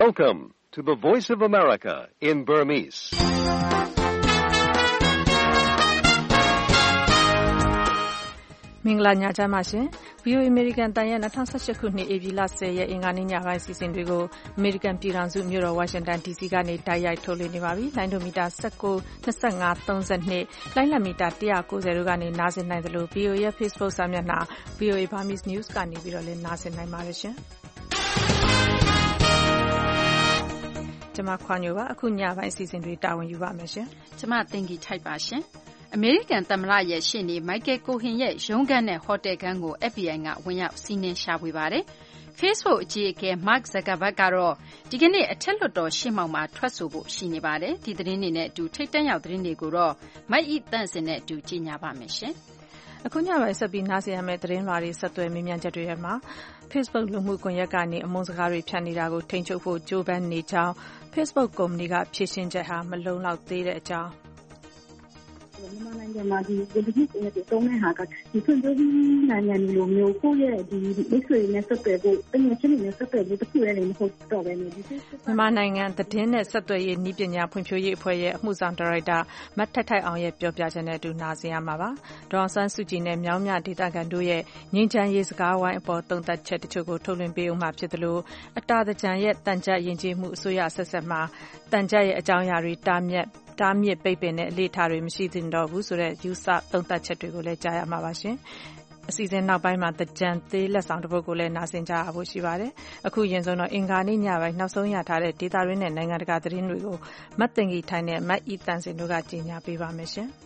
Welcome to the Voice of America in Burmese. ။မင်္ဂလာညချမ်းပါရှင်။ VOA American တန်ရဲ့2018ခုနှစ်ဧပြီလ10ရက်အင်္ဂါနေ့ညပိုင်းစီစဉ်တွေကို American ပြည်ထောင်စုမြို့တော် Washington DC ကနေတိုက်ရိုက်ထုတ်လွှင့်နေပါပြီ။လိုင်းဒိုမီတာ19 25 32လိုင်းလံမီတာ190တို့ကနေနားဆင်နိုင်သလို VOA ရဲ့ Facebook စာမျက်နှာ VOA Burmese News ကနေပြီးတော့လည်းနားဆင်နိုင်ပါတယ်ရှင်။ကျွန်မခွန်ညိုပါအခုညပိုင်းအစီအစဉ်တွေတာဝန်ယူပါမယ်ရှင်။ကျွန်မတင်ကြီးထိုက်ပါရှင်။အမေရိကန်သမ္မတရဲ့ရှေ့နေမိုက်ကယ်ကိုဟင်ရဲ့ရုံးခန်းနဲ့ဟိုတယ်ခန်းကို FBI ကဝင်ရောက်စီးနင်းရှာဖွေပါတယ်။ Facebook အကြီးအကဲ Mark Zuckerberg ကတော့ဒီကနေ့အထက်လွှတ်တော်ရှေ့မှောက်မှာထွက်ဆိုဖို့ရှိနေပါတယ်။ဒီသတင်းတွေနဲ့အတူထိပ်တန်းရောက်သတင်းတွေကိုတော့မိုက်ဤတန့်စင်နဲ့အတူကြီးညာပါမယ်ရှင်။အခုညပိုင်းဆက်ပြီးနားဆင်ရမယ့်သတင်းလွှာတွေဆက်သွယ်မေးမြန်းချက်တွေထဲမှာ Facebook လူမှုကွန်ရက်ကနေအမုန်းစကားတွေဖြန့်နေတာကိုထိန်းချုပ်ဖို့ကြိုးပမ်းနေကြောင်း Facebook ကုမ္ပဏီကဖြေရှင်းချက်ဟာမလုံလောက်သေးတဲ့အကြောင်းမြန်မာနိုင်ငံမှာဒီbusiness တွေတုံးတဲ့ဟာကဒီဖွံ့ဖြိုးပြီးနိုင်ငံတွေလိုမျိုးကိုယ့်ရဲ့ဒီမိတ်ဆွေတွေနဲ့ဆက်သွယ်ဖို့တကယ်ချင်းတွေနဲ့ဆက်သွယ်ဖို့တခုတည်းလည်းမဟုတ်တော့ပဲနဲ့ဒီမြန်မာနိုင်ငံသတင်းနဲ့ဆက်သွယ်ရေးနည်းပညာဖွံ့ဖြိုးရေးအဖွဲ့ရဲ့အမှုဆောင်ဒါရိုက်တာမတ်ထိုက်အောင်ရဲ့ပြောပြချက်နဲ့အတူနားဆင်ရမှာပါ။ဒေါ်အောင်ဆန်းစုကြည်နဲ့မြောင်းမြဒေသခံတို့ရဲ့ငြိမ်းချမ်းရေးစကားဝိုင်းအပေါ်သုံးသပ်ချက်တချို့ကိုထုတ်လွှင့်ပေးအောင်မှာဖြစ်သလိုအတာတကြံရဲ့တန်ကြပ်ယဉ်ကျေးမှုအစိုးရဆက်ဆက်မှာတန်ကြပ်ရဲ့အကြောင်းအရာတွေတားမြစ်ပိတ်ပင်တဲ့အလေးထားတွေမရှိသင့်တော့ဘူးဆိုတဲ့ယူဆသုံးသပ်ချက်တွေကိုလည်းကြားရမှာပါရှင်။အစီအစဉ်နောက်ပိုင်းမှာတကြံသေးလက်ဆောင်တစ်ပုဒ်ကိုလည်းနားဆင်ကြရဖို့ရှိပါတယ်။အခုရင်ဆုံးတော့အင်္ဂါနေ့ညပိုင်းနောက်ဆုံးရထားတဲ့ဒေတာရင်းနဲ့နိုင်ငံတကာသတင်းတွေကိုမတ်တင်ကြီးထိုင်နဲ့မတ်ဤတန်စင်တို့ကကြီးညာပေးပါမယ်ရှင်။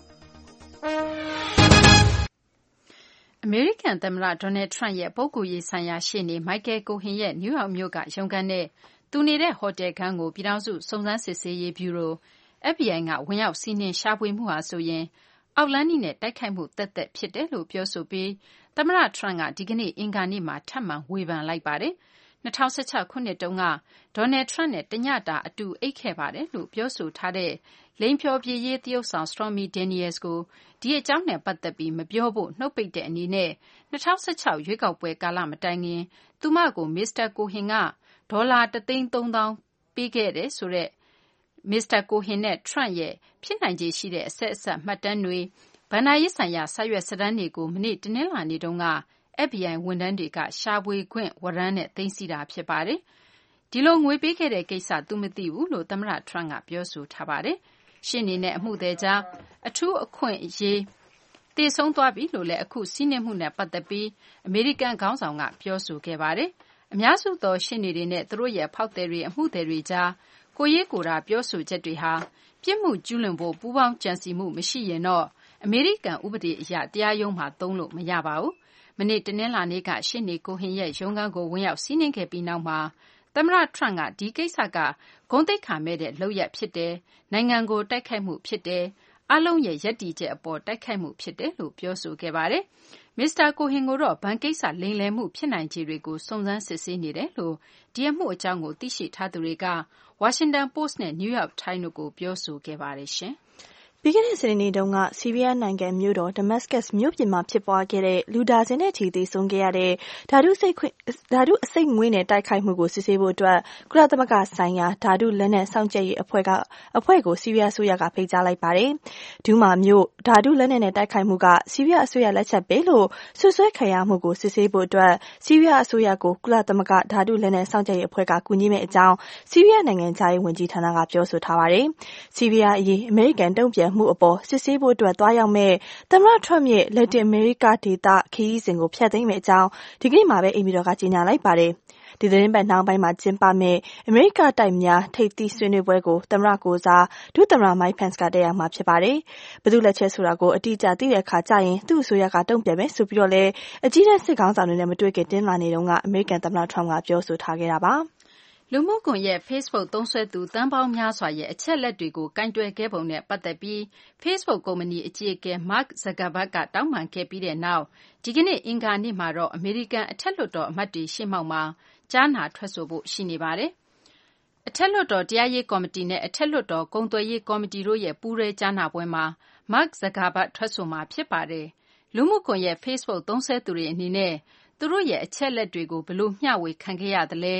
အမေရိကန်သမ္မတဒေါ်နယ်ထရန့်ရဲ့ပုဂ္ဂိုလ်ရေးဆိုင်ရာရှေ့နေမိုက်ကယ်ကိုဟင်ရဲ့နယူးယောက်မြို့ကရုံးခန်းနဲ့သူနေတဲ့ဟိုတယ်ခန်းကိုပြည်ထောင်စုစုံစမ်းစစ်ဆေးရေးဗျူရို FBI ကဝင်ရောက်စီးနင်းရှာဖွေမှုဟာဆိုရင်အောက်လန်းနီးနဲ့တိုက်ခိုက်မှုသက်သက်ဖြစ်တယ်လို့ပြောဆိုပြီးသမ္မတထရန့်ကဒီကနေ့အင်္ဂါနေ့မှာထပ်မံဝေဖန်လိုက်ပါတယ်။2016ခုနှစ်တုန်းကဒေါ်နယ်ထရန့်နဲ့တညတာအတူအိတ်ခဲ့ပါတယ်လို့ပြောဆိုထားတဲ့လိင်ဖျော်ဖြေရေးသရုပ်ဆောင် Stormy Daniels ကိုဒီအကြောင်းနဲ့ပတ်သက်ပြီးမပြောဖို့နှုတ်ပိတ်တဲ့အနေနဲ့2016ရွေးကောက်ပွဲကာလမတိုင်ခင်သူမကိုမစ္စတာကိုဟင်ကဒေါ်လာ1,300,000ပေးခဲ့တယ်ဆိုတဲ့မစ္စတာကိုဟင်နဲ့ထရန့်ရဲ့ဖြစ်နိုင်ခြေရှိတဲ့အဆက်အစပ်မှတ်တမ်းတွေဘဏ္ဍာရေးဆိုင်ရာစာရွက်စာတမ်းတွေကိုမနေ့တနင်္လာနေ့တုန်းက FBI ဝန်ထမ်းတွေကရှာဖွေခွင့်ဝရမ်းနဲ့သိမ်းဆည်းတာဖြစ်ပါတယ်။ဒီလိုငွေပေးခဲ့တဲ့ကိစ္စသူမသိဘူးလို့သမ္မတထရန့်ကပြောဆိုထားပါတယ်။ရှေ့နေနဲ့အမှုသည်ကြားအထူးအခွင့်အရေးတည်ဆုံးသွားပြီလို့လည်းအခုစီးနှင်းမှုနဲ့ပတ်သက်ပြီးအမေရိကန်ခေါင်းဆောင်ကပြောဆိုခဲ့ပါတယ်။အများစုသောရှေ့နေတွေနဲ့သူတို့ရဲ့ဖောက်သည်တွေအမှုသည်တွေကြားကိုရေးကိုရာပြောဆိုချက်တွေဟာပြစ်မှုကျူးလွန်ဖို့ပူးပေါင်းကြံစည်မှုမရှိရင်တော့အမေရိကန်ဥပဒေအရတရားရုံးမှာသုံးလို့မရပါဘူး။မနေ့တနင်္လာနေ့ကရှေ့နေကိုဟင်ရဲ့ရုံးခန်းကိုဝင်ရောက်စီးနင်းခဲ့ပြီးနောက်မှာသမ္မတထရန့်ကဒီကိစ္စကဂုဏ်သိက္ခာမဲ့တဲ့လုပ်ရပ်ဖြစ်တယ်။နိုင်ငံကိုတိုက်ခိုက်မှုဖြစ်တယ်။အားလုံးရဲ့ယက်တီချက်အပေါ်တိုက်ခိုက်မှုဖြစ်တယ်လို့ပြောဆိုခဲ့ပါတယ်။မစ္စတာကိုဟင်ကိုတော့ဘဏ်ကိစ္စလိမ်လည်မှုဖြစ်နိုင်ခြေတွေကိုစုံစမ်းစစ်ဆေးနေတယ်လို့ဒီအမှုအကြောင်းကိုသိရှိထားသူတွေကဝါရှင်တန်ပို့စ်နဲ့နယူးယောက်ထိုင်းတို့ကိုပြောဆိုခဲ့ပါတယ်ရှင်။ပြီးခဲ့တဲ့စနေနေ့တုန်းကဆီးရီးယားနိုင်ငံမြို့တော်ဒမတ်စကတ်မြို့ပြင်မှာဖြစ်ပွားခဲ့တဲ့လူဒါဇင်နဲ့ချီသေဆုံးခဲ့ရတဲ့ဓာတုအဆိပ်ငွေ့နဲ့တိုက်ခိုက်မှုကိုစစ်ဆေးဖို့အတွက်ကုလသမဂ္ဂဆိုင်ရာဓာတုလက်နက်စောင့်ကြပ်ရေးအဖွဲ့ကိုဆီးရီးယားအစိုးရကဖိတ်ကြားလိုက်ပါတယ်။ဒူးမာမြို့ဓာတုလက်နက်နဲ့တိုက်ခိုက်မှုကဆီးရီးယားအစိုးရလက်ချက်ပဲလို့ဆွဆွဲခံရမှုကိုစစ်ဆေးဖို့အတွက်ဆီးရီးယားအစိုးရကိုကုလသမဂ္ဂဓာတုလက်နက်စောင့်ကြပ်ရေးအဖွဲ့ကကူညီမယ့်အကြောင်းဆီးရီးယားနိုင်ငံခြားရေးဝန်ကြီးဌာနကပြောဆိုထားပါတယ်။ဆီးရီးယားအရေးအမေရိကန်တုံ့ပြန်မှုအပေါ်စစ်ဆေးဖို့အတွက်သွားရောက်မဲ့သမ္မတထရမ့်ရဲ့လက်တင်အမေရိကဒေသခရီးစဉ်ကိုဖျက်သိမ်းမယ့်အကြောင်းဒီကနေ့မှာပဲအိမ်ဖြူတော်ကကြေညာလိုက်ပါတယ်။ဒီသတင်းပတ်နှောင်းပိုင်းမှာကျင်းပမဲ့အမေရိကတိုက်များထိပ်သီးဆွေးနွေးပွဲကိုသမ္မတကိုစားဒုသမ္မတမိုက်ဖန်စ်ကတက်ရောက်မှာဖြစ်ပါတယ်။ဘယ်သူလက်ချက်ဆိုတာကိုအတိအကျသိတဲ့အခါကျရင်သူ့အစိုးရကတုံ့ပြန်မယ်ဆိုပြီးတော့လည်းအကြီးတန်းစစ်ခေါင်းဆောင်တွေနဲ့မတွေ့ခင်တင်းလာနေတုန်းကအမေရိကန်သမ္မတထရမ့်ကပြောဆိုထားခဲ့တာပါ။လူမှုကွန်ရက် Facebook သုံးစွဲသူသန်းပေါင်းများစွာရဲ့အချက်လက်တွေကိုကင်တွယ်ခဲ့ပုံနဲ့ပတ်သက်ပြီး Facebook ကုမ္ပဏီအကြီးအကဲ Mark Zuckerberg ကတောင်းပန်ခဲ့ပြီးတဲ့နောက်ဒီကနေ့အင်္ဂါနေ့မှာတော့အမေရိကန်အထက်လွှတ်တော်အမတ်တွေရှေ့မှောက်မှာကြားနာထွက်ဆိုဖို့ရှိနေပါတယ်။အထက်လွှတ်တော်တရားရေးကော်မတီနဲ့အထက်လွှတ်တော်ကုန်သွယ်ရေးကော်မတီတို့ရဲ့ပူးတွဲကြားနာပွဲမှာ Mark Zuckerberg ထွက်ဆိုမှာဖြစ်ပါတယ်။လူမှုကွန်ရက် Facebook သုံးစွဲသူတွေအနေနဲ့သူတို့ရဲ့အချက်လက်တွေကိုဘယ်လိုမျှဝေခံခဲ့ရသလဲ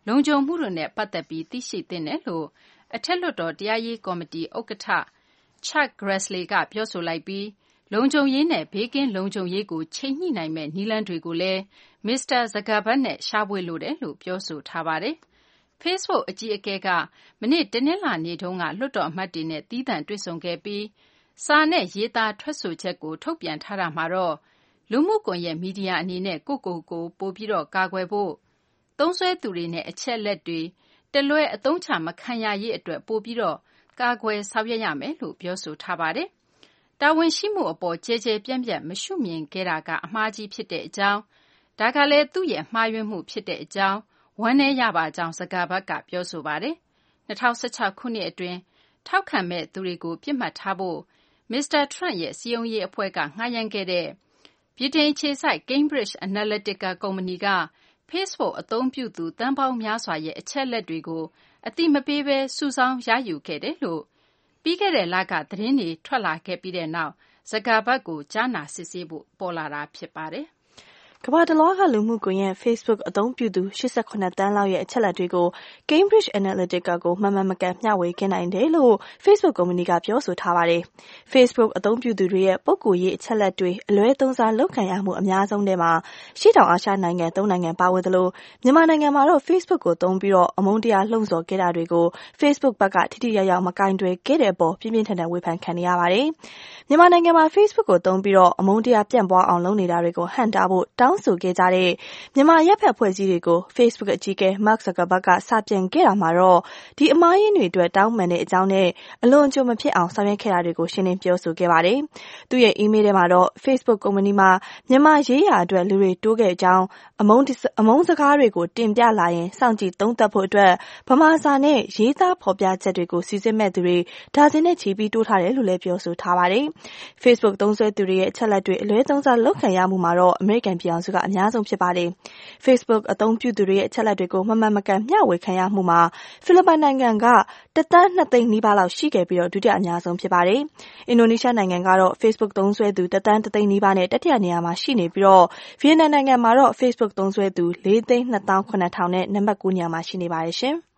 လုံခြုံမှုတို့နဲ့ပတ်သက်ပြီးသိရှိသင့်တယ်လို့အထက်လွှတ်တော်တရားရေးကော်မတီဥက္ကဋ္ဌ Chuck Grassley ကပြောဆိုလိုက်ပြီးလုံခြုံရေးနဲ့ဘေးကင်းလုံခြုံရေးကိုချိန်ညှိနိုင်မဲ့နည်းလမ်းတွေကိုလည်းမစ္စတာဇကာဘတ်နဲ့ရှာဖွေလိုတယ်လို့ပြောဆိုထားပါတယ်။ Facebook အကြီးအကဲကမနေ့တနင်္လာနေ့တုန်းကလွှတ်တော်အမတ်တွေနဲ့သီးသန့်တွေ့ဆုံခဲ့ပြီးစာနဲ့ရေးသားထွက်ဆိုချက်ကိုထုတ်ပြန်ထားတာမှာတော့လူမှုကွန်ရက်မီဒီယာအနေနဲ့ကိုပိုပြီးကာကွယ်ဖို့သုံးစွဲသူတွေနဲ့အချက်လက်တွေတလွဲအသုံးချမခံရရေးအတွက်ပိုပြီးကာကွယ်ဆောင်ရွက်ရမယ်လို့ပြောဆိုထားပါတယ်။တာဝန်ရှိမှုအပေါ်ကျယ်ကျယ်ပြန့်ပြန့်မရှုမြင်ခဲ့တာကအမှားကြီးဖြစ်တဲ့အကြောင်းဒါကလည်းသူ့ရဲ့မှားယွင်းမှုဖြစ်တဲ့အကြောင်းဝမ်းနည်းရပါကြောင်းဇကာဘတ်ကပြောဆိုပါတယ်။2016ခုနှစ်အတွင်းထောက်ခံမဲ့သူတွေကိုပြစ်မှတ်ထားဖို့မစ္စတာထရန့်ရဲ့စည်းရုံးရေးအဖွဲ့ကငှားရမ်းခဲ့တဲ့ဗြိတိန်အခြေစိုက် Cambridge Analytica ကုမ္ပဏီက Facebook အသုံးပြုသူသန်းပေါင်းများစွာရဲ့အချက်လက်တွေကိုအသိမပေးဘဲစုဆောင်းရယူခဲ့တယ်လို့ပြီးခဲ့တဲ့လကသတင်းတွေထွက်လာခဲ့ပြီးတဲ့နောက်ဇကာဘတ်ကိုကြားနာစစ်ဆေးဖို့ပေါ်လာတာဖြစ်ပါတယ်။ကမ္ဘာတလွှားကလူမှုကွန်ရက် Facebook အသုံးပြုသူ88သန်းလောက်ရဲ့အချက်အလက်တွေကို Cambridge Analytica ကိုမှန်မှန်မကန်မျှဝေခဲ့နိုင်တယ်လို့ Facebook ကုမ္ပဏီကပြောဆိုထားပါတယ်။ Facebook အသုံးပြုသူတွေရဲ့ပုဂ္ဂိုလ်ရေးအချက်အလက်တွေအလွဲသုံးစားလုပ်ခံရမှုအများဆုံးထဲမှာရှေ့တောင်အာရှနိုင်ငံ3နိုင်ငံပါဝင်သလိုမြန်မာနိုင်ငံမှာတော့ Facebook ကိုသုံးပြီးအမုန်းတရားလှုံ့ဆော်ခဲ့တာတွေကို Facebook ဘက်ကထိထိရောက်ရောက်မကင်တွယ်ခဲ့တဲ့အပေါ်ပြင်းပြင်းထန်ထန်ဝေဖန်ခံနေရပါတယ်။မြန်မာနိုင်ငံမှာ Facebook ကိုသုံးပြီးအမုန်းတရားပြန့်ပွားအောင်လုပ်နေတာတွေကိုဟန့်တားဖို့တောင်းဆိုခဲ့ကြတဲ့မြန်မာရပ်ဖက်ဖွဲ့စည်းတွေကို Facebook အကြီးအကဲ Mark Zuckerberg ကစာပြန်ခဲ့တာမှာတော့ဒီအမှားယွင်းတွေအတွက်တောင်းပန်တဲ့အကြောင်းနဲ့အလွန်အကျွံမဖြစ်အောင်ဆောင်ရွက်ခဲ့တာတွေကိုရှင်းလင်းပြောဆိုခဲ့ပါတယ်။သူ့ရဲ့ email ထဲမှာတော့ Facebook ကုမ္ပဏီမှာမြန်မာရေးရာအတွက်လူတွေတိုးခဲ့ကြောင်းအမုန်းစကားတွေကိုတင်ပြလာရင်စောင့်ကြည့်သုံးသပ်ဖို့အတွက်ဗမာစာနဲ့ရေးသားဖော်ပြချက်တွေကိုစီစစ်မဲ့သူတွေဒါဇင်နဲ့ချီပြီးတိုးထားတယ်လို့လည်းပြောဆိုထားပါတယ်။ Facebook သုံးစွဲသူတွေရဲ့အချက်လက်တွေအလွဲသုံးစားလုပ်ခံရမှုမှာတော့အမေရိကန်ပြည်ထောင်စုကအများဆုံးဖြစ်ပါတယ်။ Facebook အသုံးပြုသူတွေရဲ့အချက်လက်တွေကိုမမှန်မကန်မျှဝေခံရမှုမှာဖိလစ်ပိုင်နိုင်ငံက1.2 သန်းနီးပါးလောက်ရှိခဲ့ပြီးဒုတိယအများဆုံးဖြစ်ပါတယ်။အင်ဒိုနီးရှားနိုင်ငံကတော့ Facebook သုံးစွဲသူ1.1 သန်းနီးပါးနဲ့တတိယနေရာမှာရှိနေပြီးဗီယက်နမ်နိုင်ငံမှာတော့ Facebook သုံးစွဲသူ4,270,000နဲ့နံပါတ်9နေရာမှာရှိနေပါတယ်ရှင်။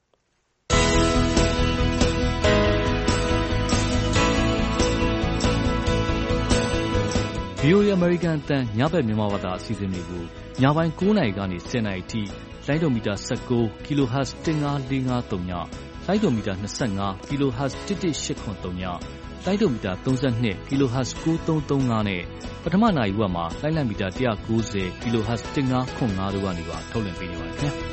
VOA American အသံညဘက်မြန်မာဘာသာအစီအစဉ်တွေကိုညပိုင်း9:00 နာရီကနေ10:00 နာရီထိလိုင်းဒိုမီတာ19 kHz 15453ညလိုင်းဒိုမီတာ25 kHz 11883ညလိုင်းဒိုမီတာ32 kHz 9335နဲ့ပထမနာရီဝက်မှာလိုင်းလံမီတာ190 kHz 1505တို့ကနေပါထုတ်လွှင့်ပေးနေပါတယ်ခင်ဗျာ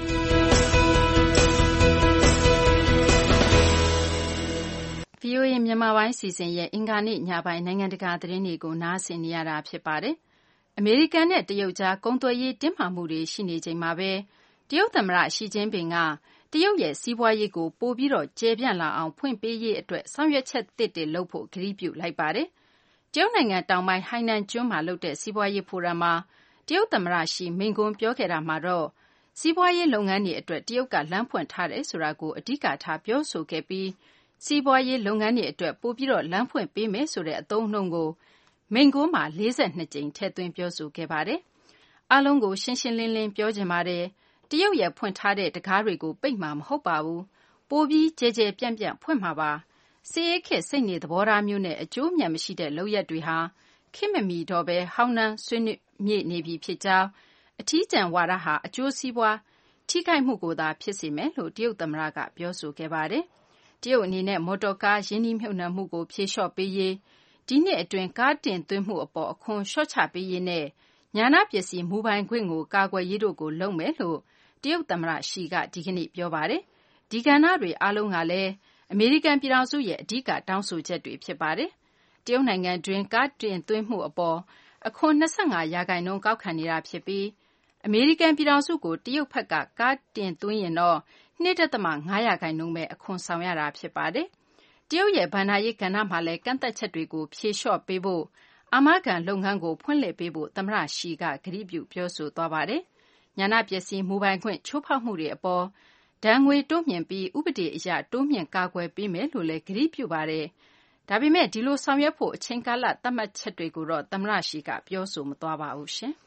VOA မြန်မာပိုင်းစီစဉ်ရဲ့အင်္ဂါနေ့ညပိုင်းနိုင်ငံတကာသတင်းတွေကိုနားဆင်နေရတာဖြစ်ပါတယ်။အမေရိကန်နဲ့တရုတ်ကြားကုန်သွယ်ရေးတင်းမာမှုတွေရှိနေချိန်မှာပဲတရုတ်သမ္မတရှီကျင်းပင်ကတရုတ်ရဲ့စီးပွားရေးကိုပိုပြီးကျယ်ပြန့်လာအောင်ဖွင့်ပေးရေးအတွက်ဆောင်ရွက်ချက်သစ်တွေလုပ်ဖို့ကတိပြုလိုက်ပါတယ်။တရုတ်နိုင်ငံတောင်ပိုင်းဟိုင်နန်ကျွန်းမှာလုပ်တဲ့စီးပွားရေးဖိုရမ်မှာတရုတ်သမ္မတရှီမိန့်ခွန်းပြောခဲ့တာမှာတော့စီးပွားရေးလုပ်ငန်းတွေအတွက်တရုတ်ကလမ်းဖွင့်ထားတယ်ဆိုတာကိုအဓိကထားပြောဆိုခဲ့ပြီးစီးပွားရေးလုပ်ငန်းတွေအတွက်ပိုပြီးလမ်းဖွင့်ပေးမယ်ဆိုတဲ့အသုံးအနှုန်းကိုမိန့်ခွန်းမှာ42ကြိမ်ထည့်သွင်းပြောဆိုခဲ့ပါတယ်။အားလုံးကိုရှင်းရှင်းလင်းလင်းပြောချင်ပါတယ်။တရုတ်ရဲ့ဖွင့်ထားတဲ့တံခါးတွေကိုပိတ်မှာမဟုတ်ပါဘူး။ပိုပြီးကျယ်ကျယ်ပြန့်ပြန့်ဖွင့်မှာပါ။စစ်အေးခေတ်စိတ်နေသဘောထားမျိုးနဲ့အကျိုးအမြတ်မရှိတဲ့လုပ်ရပ်တွေဟာခေတ်မမီတော့ဘဲဟောင်းနှမ်းဆွေးမြေ့နေပြီဖြစ်ကြောင်းအထီးကျန်ဝါဒဟာအကျိုးစီးပွားထိခိုက်မှုကိုသာဖြစ်စေမယ်လို့တရုတ်သမ္မတကပြောဆိုခဲ့ပါတယ်။တရုတ်အနေနဲ့မော်တော်ကားရင်းနှီးမြှုပ်နှံမှုကိုဖြေလျှော့ပေးရေးဒီနှစ်အတွင်းကားတင်သွင်းမှုအပေါ်အခွန်လျှော့ချပေးရေးနဲ့ဉာဏပစ္စည်းမူပိုင်ခွင့်ကိုကာကွယ်ရေးတို့ကိုလုပ်မယ်လို့တရုတ်သမ္မတရှီကဒီကနေ့ပြောပါတယ်။ဒီကဏ္ဍတွေအားလုံးကလည်းအမေရိကန်ပြည်ထောင်စုရဲ့အဓိကတောင်းဆိုချက်တွေဖြစ်ပါတယ်။တရုတ်နိုင်ငံတွင်းကားတင်သွင်းမှုအပေါ်အခွန်25%ကောက်ခံနေတာဖြစ်ပြီးအမေရိကန်ပြည်ထောင်စုကိုတရုတ်ဘက်ကကားတင်သွင်းရင်တော့2.5%ပဲအခွန်ဆောင်ရတာဖြစ်ပါတယ်။တရုတ်ရဲ့ဘဏ္ဍာရေးကဏ္ဍမှာလည်းကန့်သတ်ချက်တွေကိုဖြေလျှော့ပေးဖို့အာမခံလုပ်ငန်းကိုဖွင့်လှစ်ပေးဖို့သမ္မတရှီကကတိပြုပြောဆိုသွားပါတယ်။ဉာဏပစ္စည်းမူပိုင်ခွင့်ချိုးဖောက်မှုတွေအပေါ်ဒဏ်ငွေတိုးမြှင့်ပြီးဥပဒေအရတိုးမြှင့်ကာကွယ်ပေးမယ်လို့လည်းကတိပြုပါတယ်။ဒါပေမဲ့ဒီလိုဆောင်ရွက်ဖို့အချိန်ကာလသတ်မှတ်ချက်တွေကိုတော့သမ္မတရှီကပြောဆိုမသွားပါဘူးရှင်။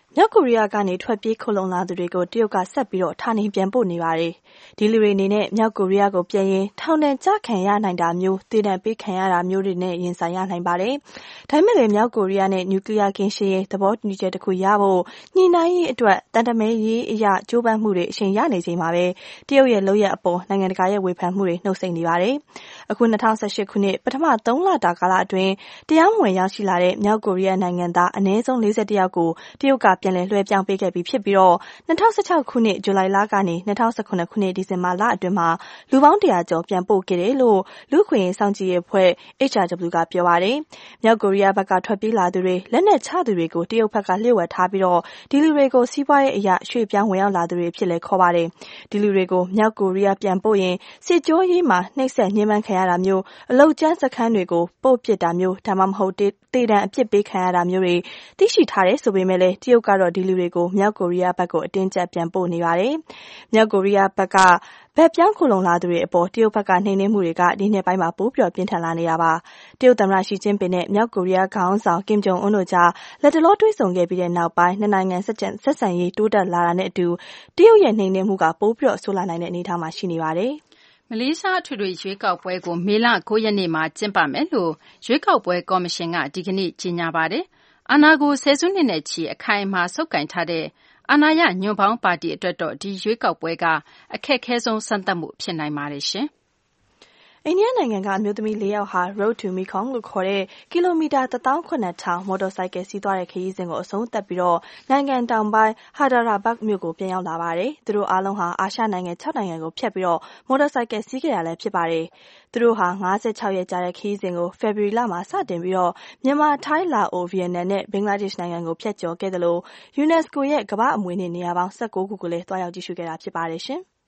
မြောက်ကိုရီးယားကနေထွက်ပြေးခိုလှုံလာသူတွေကိုတရုတ်ကဆက်ပြီးဌာနေပြန်ပို့နေပါတယ်။ဒီလူတွေအနေနဲ့မြောက်ကိုရီးယားကိုပြန်ရင်ထောင်ဒဏ်ကျခံရနိုင်တာမျိုး၊သေဒဏ်ပေးခံရတာမျိုးတွေနဲ့ရင်ဆိုင်ရနိုင်ပါတယ်။ဒါပေမဲ့လည်းမြောက်ကိုရီးယားနဲ့နျူကလ িয়ার ကင်းရှင်းရေးသဘောတူညီချက်တစ်ခုရဖို့ညှိနှိုင်းရေးအတွက်တန်တမဲရေးအရကြိုးပမ်းမှုတွေအချိန်ရနေချိန်မှာပဲတရုတ်ရဲ့လုပ်ရပ်အပေါ်နိုင်ငံတကာရဲ့ဝေဖန်မှုတွေနှုတ်ဆိတ်နေပါတယ်။အခု2018ခုနှစ်ပထမ3လတာကာလအတွင်းတရားမဝင်ရောက်ရှိလာတဲ့မြောက်ကိုရီးယားနိုင်ငံသားအနည်းဆုံး41ယောက်ကိုတရုတ်ကပြန်လည်လွှဲပြောင်းပေးခဲ့ပြီးဖြစ်ပြီး2016ခုနှစ်ဇူလိုင်လကနေ2018ခုနှစ်ဒီဇင်ဘာလအတွင်းမှာလူပေါင်း100ကျော်ပြန်ပို့ခဲ့တယ်လို့လူ့အခွင့်အရေးစောင့်ကြည့်ရေးအဖွဲ့ HRW ကပြောပါတယ်။မြောက်ကိုရီးယားဘက်ကထွက်ပြေးလာသူတွေလက်နက်ချသူတွေကိုတရုတ်ဘက်ကလျှို့ဝှက်ထားပြီးဒီလူတွေကိုစီးပွားရေးအရရွှေ့ပြောင်းဝင်ရောက်လာသူတွေဖြစ်လဲခေါ်ပါတယ်။ဒီလူတွေကိုမြောက်ကိုရီးယားပြန်ပို့ရင်စစ်ကြောရေးမှာနှိပ်စက်ညှဉ်းပန်းခံရတာမျိုးအလုပ်ကျန်းစခန်းတွေကိုပို့ပစ်တာမျိုးဒါမှမဟုတ်သေဒဏ်အပြစ်ပေးခံရတာမျိုးတွေသိရှိထားတယ်ဆိုပေမဲ့လည်းတရုတ်ကတော့ဒီလူတွေကိုမြောက်ကိုရီးယားဘက်ကိုအတင်းကျပ်ပြန်ပို့နေပါတယ်။မြောက်ကိုရီးယားဘက်ကဘက်ပြောင်းခိုလှုံလာသူတွေအပေါ်တရုတ်ဘက်ကနှိမ်နင်းမှုတွေကဒီနှစ်ပိုင်းမှာပိုပြီးပြင်းထန်လာနေတာပါ။တရုတ်သမ္မတရှီကျင်းပင်နဲ့မြောက်ကိုရီးယားခေါင်းဆောင်ကင်ဂျုံအွန်းတို့ကြားလက်တလောတွေ့ဆုံခဲ့ပြီးတဲ့နောက်ပိုင်းနှစ်နိုင်ငံဆက်ဆံရေးတိုးတက်လာတာနဲ့အတူတရုတ်ရဲ့နှိမ်နင်းမှုကပိုပြီးဆိုးလာနိုင်တဲ့အနေအထားမှာရှိနေပါတယ်။မလေးရှားအထွေထွေရွေးကောက်ပွဲကိုမေလ9ရက်နေ့မှာကျင်းပမယ်လို့ရွေးကောက်ပွဲကော်မရှင်ကဒီကနေ့ကြေညာပါတယ်။အာဏာကိုဆယ်စုနှစ်နဲ့ချီအခိုင်အမာဆုပ်ကိုင်ထားတဲ့အာဏာရညွန့်ပေါင်းပါတီအတွက်တော့ဒီရွေးကောက်ပွဲကအခက်ခဲဆုံးစမ်းသပ်မှုဖြစ်နိုင်ပါတယ်ရှင်။အိန္ဒိယနိုင်ငံကအမျိုးသမီး4ယောက်ဟာ Road to Mekong လို့ခေါ်တဲ့ကီလိုမီတာ17000မော်တော်ဆိုင်ကယ်စီးသွားတဲ့ခရီးစဉ်ကိုအဆုံးသတ်ပြီးနိုင်ငံတောင်ပိုင်း Hyderabad မြို့ကိုပြန်ရောက်လာပါတယ်။သူတို့အားလုံးဟာအာရှနိုင်ငံ6နိုင်ငံကိုဖြတ်ပြီးမော်တော်ဆိုင်ကယ်စီးခဲ့တာလည်းဖြစ်ပါတယ်။သူတို့ဟာ56ရက်ကြာတဲ့ခရီးစဉ်ကို February လမှာစတင်ပြီးမြန်မာ၊ထိုင်း၊လာအို၊ဗီယက်နမ်နဲ့ဘင်္ဂလားဒေ့ရှ်နိုင်ငံကိုဖြတ်ကျော်ခဲ့သလို UNESCO ရဲ့ကမ္ဘာ့အမွေအနှစ်နေရာပေါင်း19ခုကိုလည်းသွားရောက်ကြည့်ရှုခဲ့တာဖြစ်ပါတယ်ရှင်။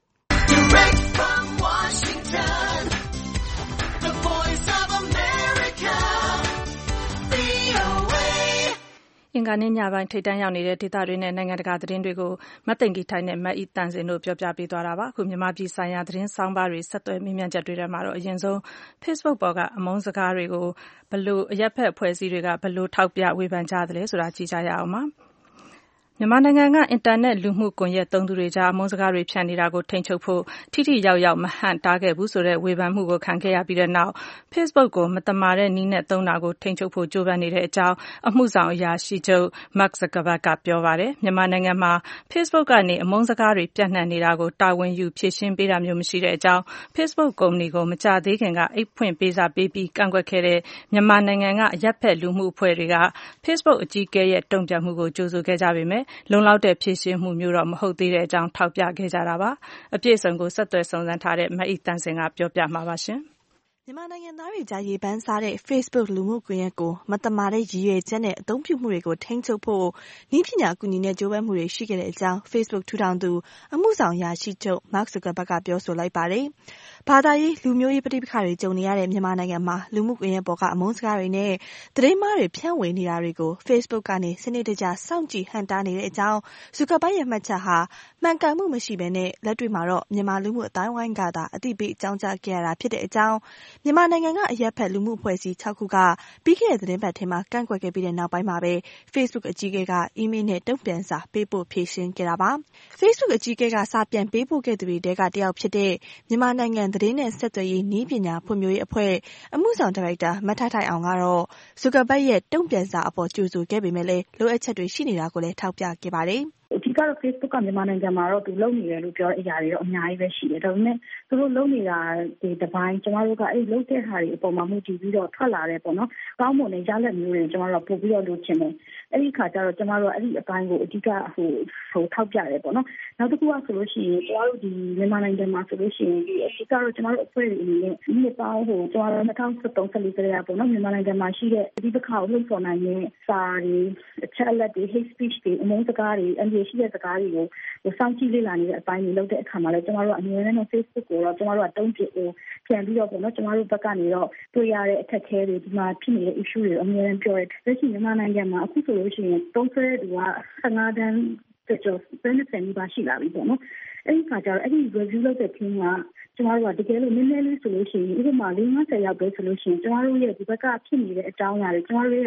အင်္ဂါနေ့ညပိုင်းထိပ်တန်းရောက်နေတဲ့ဒေသတွင်းနဲ့နိုင်ငံတကာသတင်းတွေကိုမသိင်္ဂီထိုက်နဲ့မအိသန့်စင်တို့ပြောပြပေးသွားတာပါ။အခုမြန်မာပြည်ဆိုင်ရာသတင်းဆောင်းပါးတွေဆက်သွယ်မေးမြန်းချက်တွေထဲမှာတော့အရင်ဆုံး Facebook ပေါ်ကအမုန်းစကားတွေကိုဘယ်လိုအရပ်ဖက်အဖွဲ့အစည်းတွေကဘယ်လိုထောက်ပြဝေဖန်ကြသလဲဆိုတာကြည့်ကြရအောင်ပါ။မြန်မာနိုင်ငံကအင်တာနက်လူမှုကွန်ရက်သုံးသူတွေကြားအမုန်းစကားတွေဖြန့်နေတာကိုထိန်းချုပ်ဖို့ထိထိရောက်ရောက်မဟန့်တားခဲ့ဘူးဆိုတဲ့ဝေဖန်မှုကိုခံခဲ့ရပြီးတဲ့နောက် Facebook ကိုမသမာတဲ့နည်းနဲ့သုံးတာကိုထိန်းချုပ်ဖို့ကြိုးပမ်းနေတဲ့အကြောင်းအမှုဆောင်အရာရှိချုပ် Mark Zuckerberg ကပြောပါတယ်။မြန်မာနိုင်ငံမှာ Facebook ကနေအမုန်းစကားတွေပြန့်နှံ့နေတာကိုတာဝန်ယူဖြေရှင်းပေးတာမျိုးမရှိတဲ့အကြောင်း Facebook ကုမ္ပဏီကိုမကြာသေးခင်ကအိတ်ဖွင့်ပေးစာပေးပြီးကန့်ကွက်ခဲ့တဲ့မြန်မာနိုင်ငံကအရပ်ဖက်လူမှုအဖွဲ့တွေက Facebook အကြီးအကဲရဲ့တုံ့ပြန်မှုကိုကြိုဆိုခဲ့ကြပေမဲ့လုံလောက်တဲ့ဖြေရှင်းမှုမျိုးတော့မဟုတ်သေးတဲ့အကြောင်းထောက်ပြခဲ့ကြတာပါ။အပြည့်အစုံကိုဆက်သွယ်စုံစမ်းထားတဲ့မအိသန့်စင်ကပြောပြမှာပါရှင်။မြန်မာနိုင်ငံသားတွေကြားရေပန်းစားတဲ့ Facebook လူမှုကွန်ရက်ကိုမသမာတဲ့ရည်ရွယ်ချက်နဲ့အသုံးပြုမှုတွေကိုထိန်းချုပ်ဖို့နည်းပညာအကူအညီနဲ့ကြိုးပမ်းမှုတွေရှိခဲ့တဲ့အကြောင်း Facebook ထူထောင်သူအမှုဆောင်အရာရှိချုပ် Mark Zuckerberg ကပြောဆိုလိုက်ပါတယ်။ဘာသာရေးလူမျိုးရေးပဋိပက္ခတွေကြုံနေရတဲ့မြန်မာနိုင်ငံမှာလူမှုကွန်ရက်ပေါ်ကအမုန်းစကားတွေနဲ့သတင်းမှားတွေဖြန့်ဝေနေတာတွေကို Facebook ကနေစနစ်တကျစောင့်ကြည့်ဟန့်တားနေတဲ့အကြောင်း Zuckerberg ရဲ့မှတ်ချက်ဟာမှန်ကန်မှုမရှိဘဲနဲ့လက်တွေ့မှာတော့မြန်မာလူမှုအတိုင်းဝိုင်းကသာအသိပေးအကြောင်းကြားခဲ့ရတာဖြစ်တဲ့အကြောင်းမြန်မာနိုင်ငံကအရပ်ဖက်လူမှုအဖွဲ့အစည်း6ခုကပြီးခဲ့တဲ့သတင်းပတ်ထဲမှာကန့်ကွက်ခဲ့ပြီးတဲ့နောက်ပိုင်းမှာပဲ Facebook အကြီးအကဲကအီးမေးလ်နဲ့တုံ့ပြန်စာပေးပို့ဖြေရှင်းခဲ့တာပါ။ Facebook အကြီးအကဲကစာပြန်ပေးပို့ခဲ့သူတွေထဲကတယောက်ဖြစ်တဲ့မြန်မာနိုင်ငံသတင်းနဲ့ဆက်သွယ်ရေးနည်းပညာဖွံ့ဖြိုးရေးအဖွဲ့အမှုဆောင်ဒါရိုက်တာမထထိုက်အောင်ကတော့ Zuckerberg ရဲ့တုံ့ပြန်စာအပေါ်ကြိုဆိုခဲ့ပေမဲ့လည်းလိုအပ်ချက်တွေရှိနေတာကိုလည်းထောက်ပြခဲ့ပါတယ်။အဓိကတော့ Facebook ကမြန်မာနိုင်ငံမှာတော့သူလုပ်နေတယ်လို့ပြောတဲ့အရာတွေတော့အများကြီးပဲရှိတယ်။ဒါပေမဲ့သူတို့လုပ်နေတာဒီတစ်ပိုင်းကျမတို့ကအဲ့လုပ်တဲ့ဟာတွေအပေါ်မှာမူတည်ပြီးတော့ထွက်လာတယ်ပေါ့နော်။ကောင်းမွန်တဲ့ရလဒ်မျိုးတွေကျမတို့ပို့ပြီးတော့လုပ်ချင်တယ်။အဲ့ဒီခါကျတော့ကျမတို့အဲ့ဒီအပိုင်းကိုအဓိကထောက်ပြတယ်ပေါ့နော်။နောက်တစ်ခုကဆိုလို့ရှိရင်ကျမတို့ဒီမြန်မာနိုင်ငံမှာဆိုလို့ရှိရင်ဒီအဓိကတော့ကျမတို့အဖွဲ့တွေအနေနဲ့ဒီပေါင်းကျမတို့2013 14ကလေးပေါ့နော်မြန်မာနိုင်ငံမှာရှိတဲ့ဒီတစ်ခါကိုလှုပ်ဆောင်နိုင်တဲ့စာတွေအချက်အလက်တွေ hate speech တွေအမုန်းစကားတွေရှိတဲ့စကားတွေကိုစောင့်ကြည့်လေ့လာနေတဲ့အပိုင်းတွေလုပ်တဲ့အခါမှာလည်းကျမတို့ကအမြဲတမ်း Facebook ကိုတော့ကျမတို့ကတုံ့ပြန်ပြီးတော့ပေါ့နော်ကျမတို့ဘက်ကနေတော့တွေ့ရတဲ့အခက်အခဲတွေဒီမှာဖြစ်နေတဲ့ issue တွေအမြဲတမ်းပြောရဲလက်ရှိမြန်မာနိုင်ငံမှာအခုဆိုလို့ရှိရင်တုံးဆွဲတဲ့သူက15တန်းကျော်20ပါရှိလာပြီပေါ့နော်အဲ့ဒီခါကျတော့အဲ့ဒီ review လုပ်တဲ့ team ကကျမတို့ကတကယ်လို့နည်းနည်းလေးဆိုလို့ရှိရင်ဥပမာ50ယောက်ပဲဆိုလို့ရှိရင်ကျမတို့ရဲ့ဒီဘက်ကဖြစ်နေတဲ့အကြောင်းအရာတွေကျမတို့ရဲ့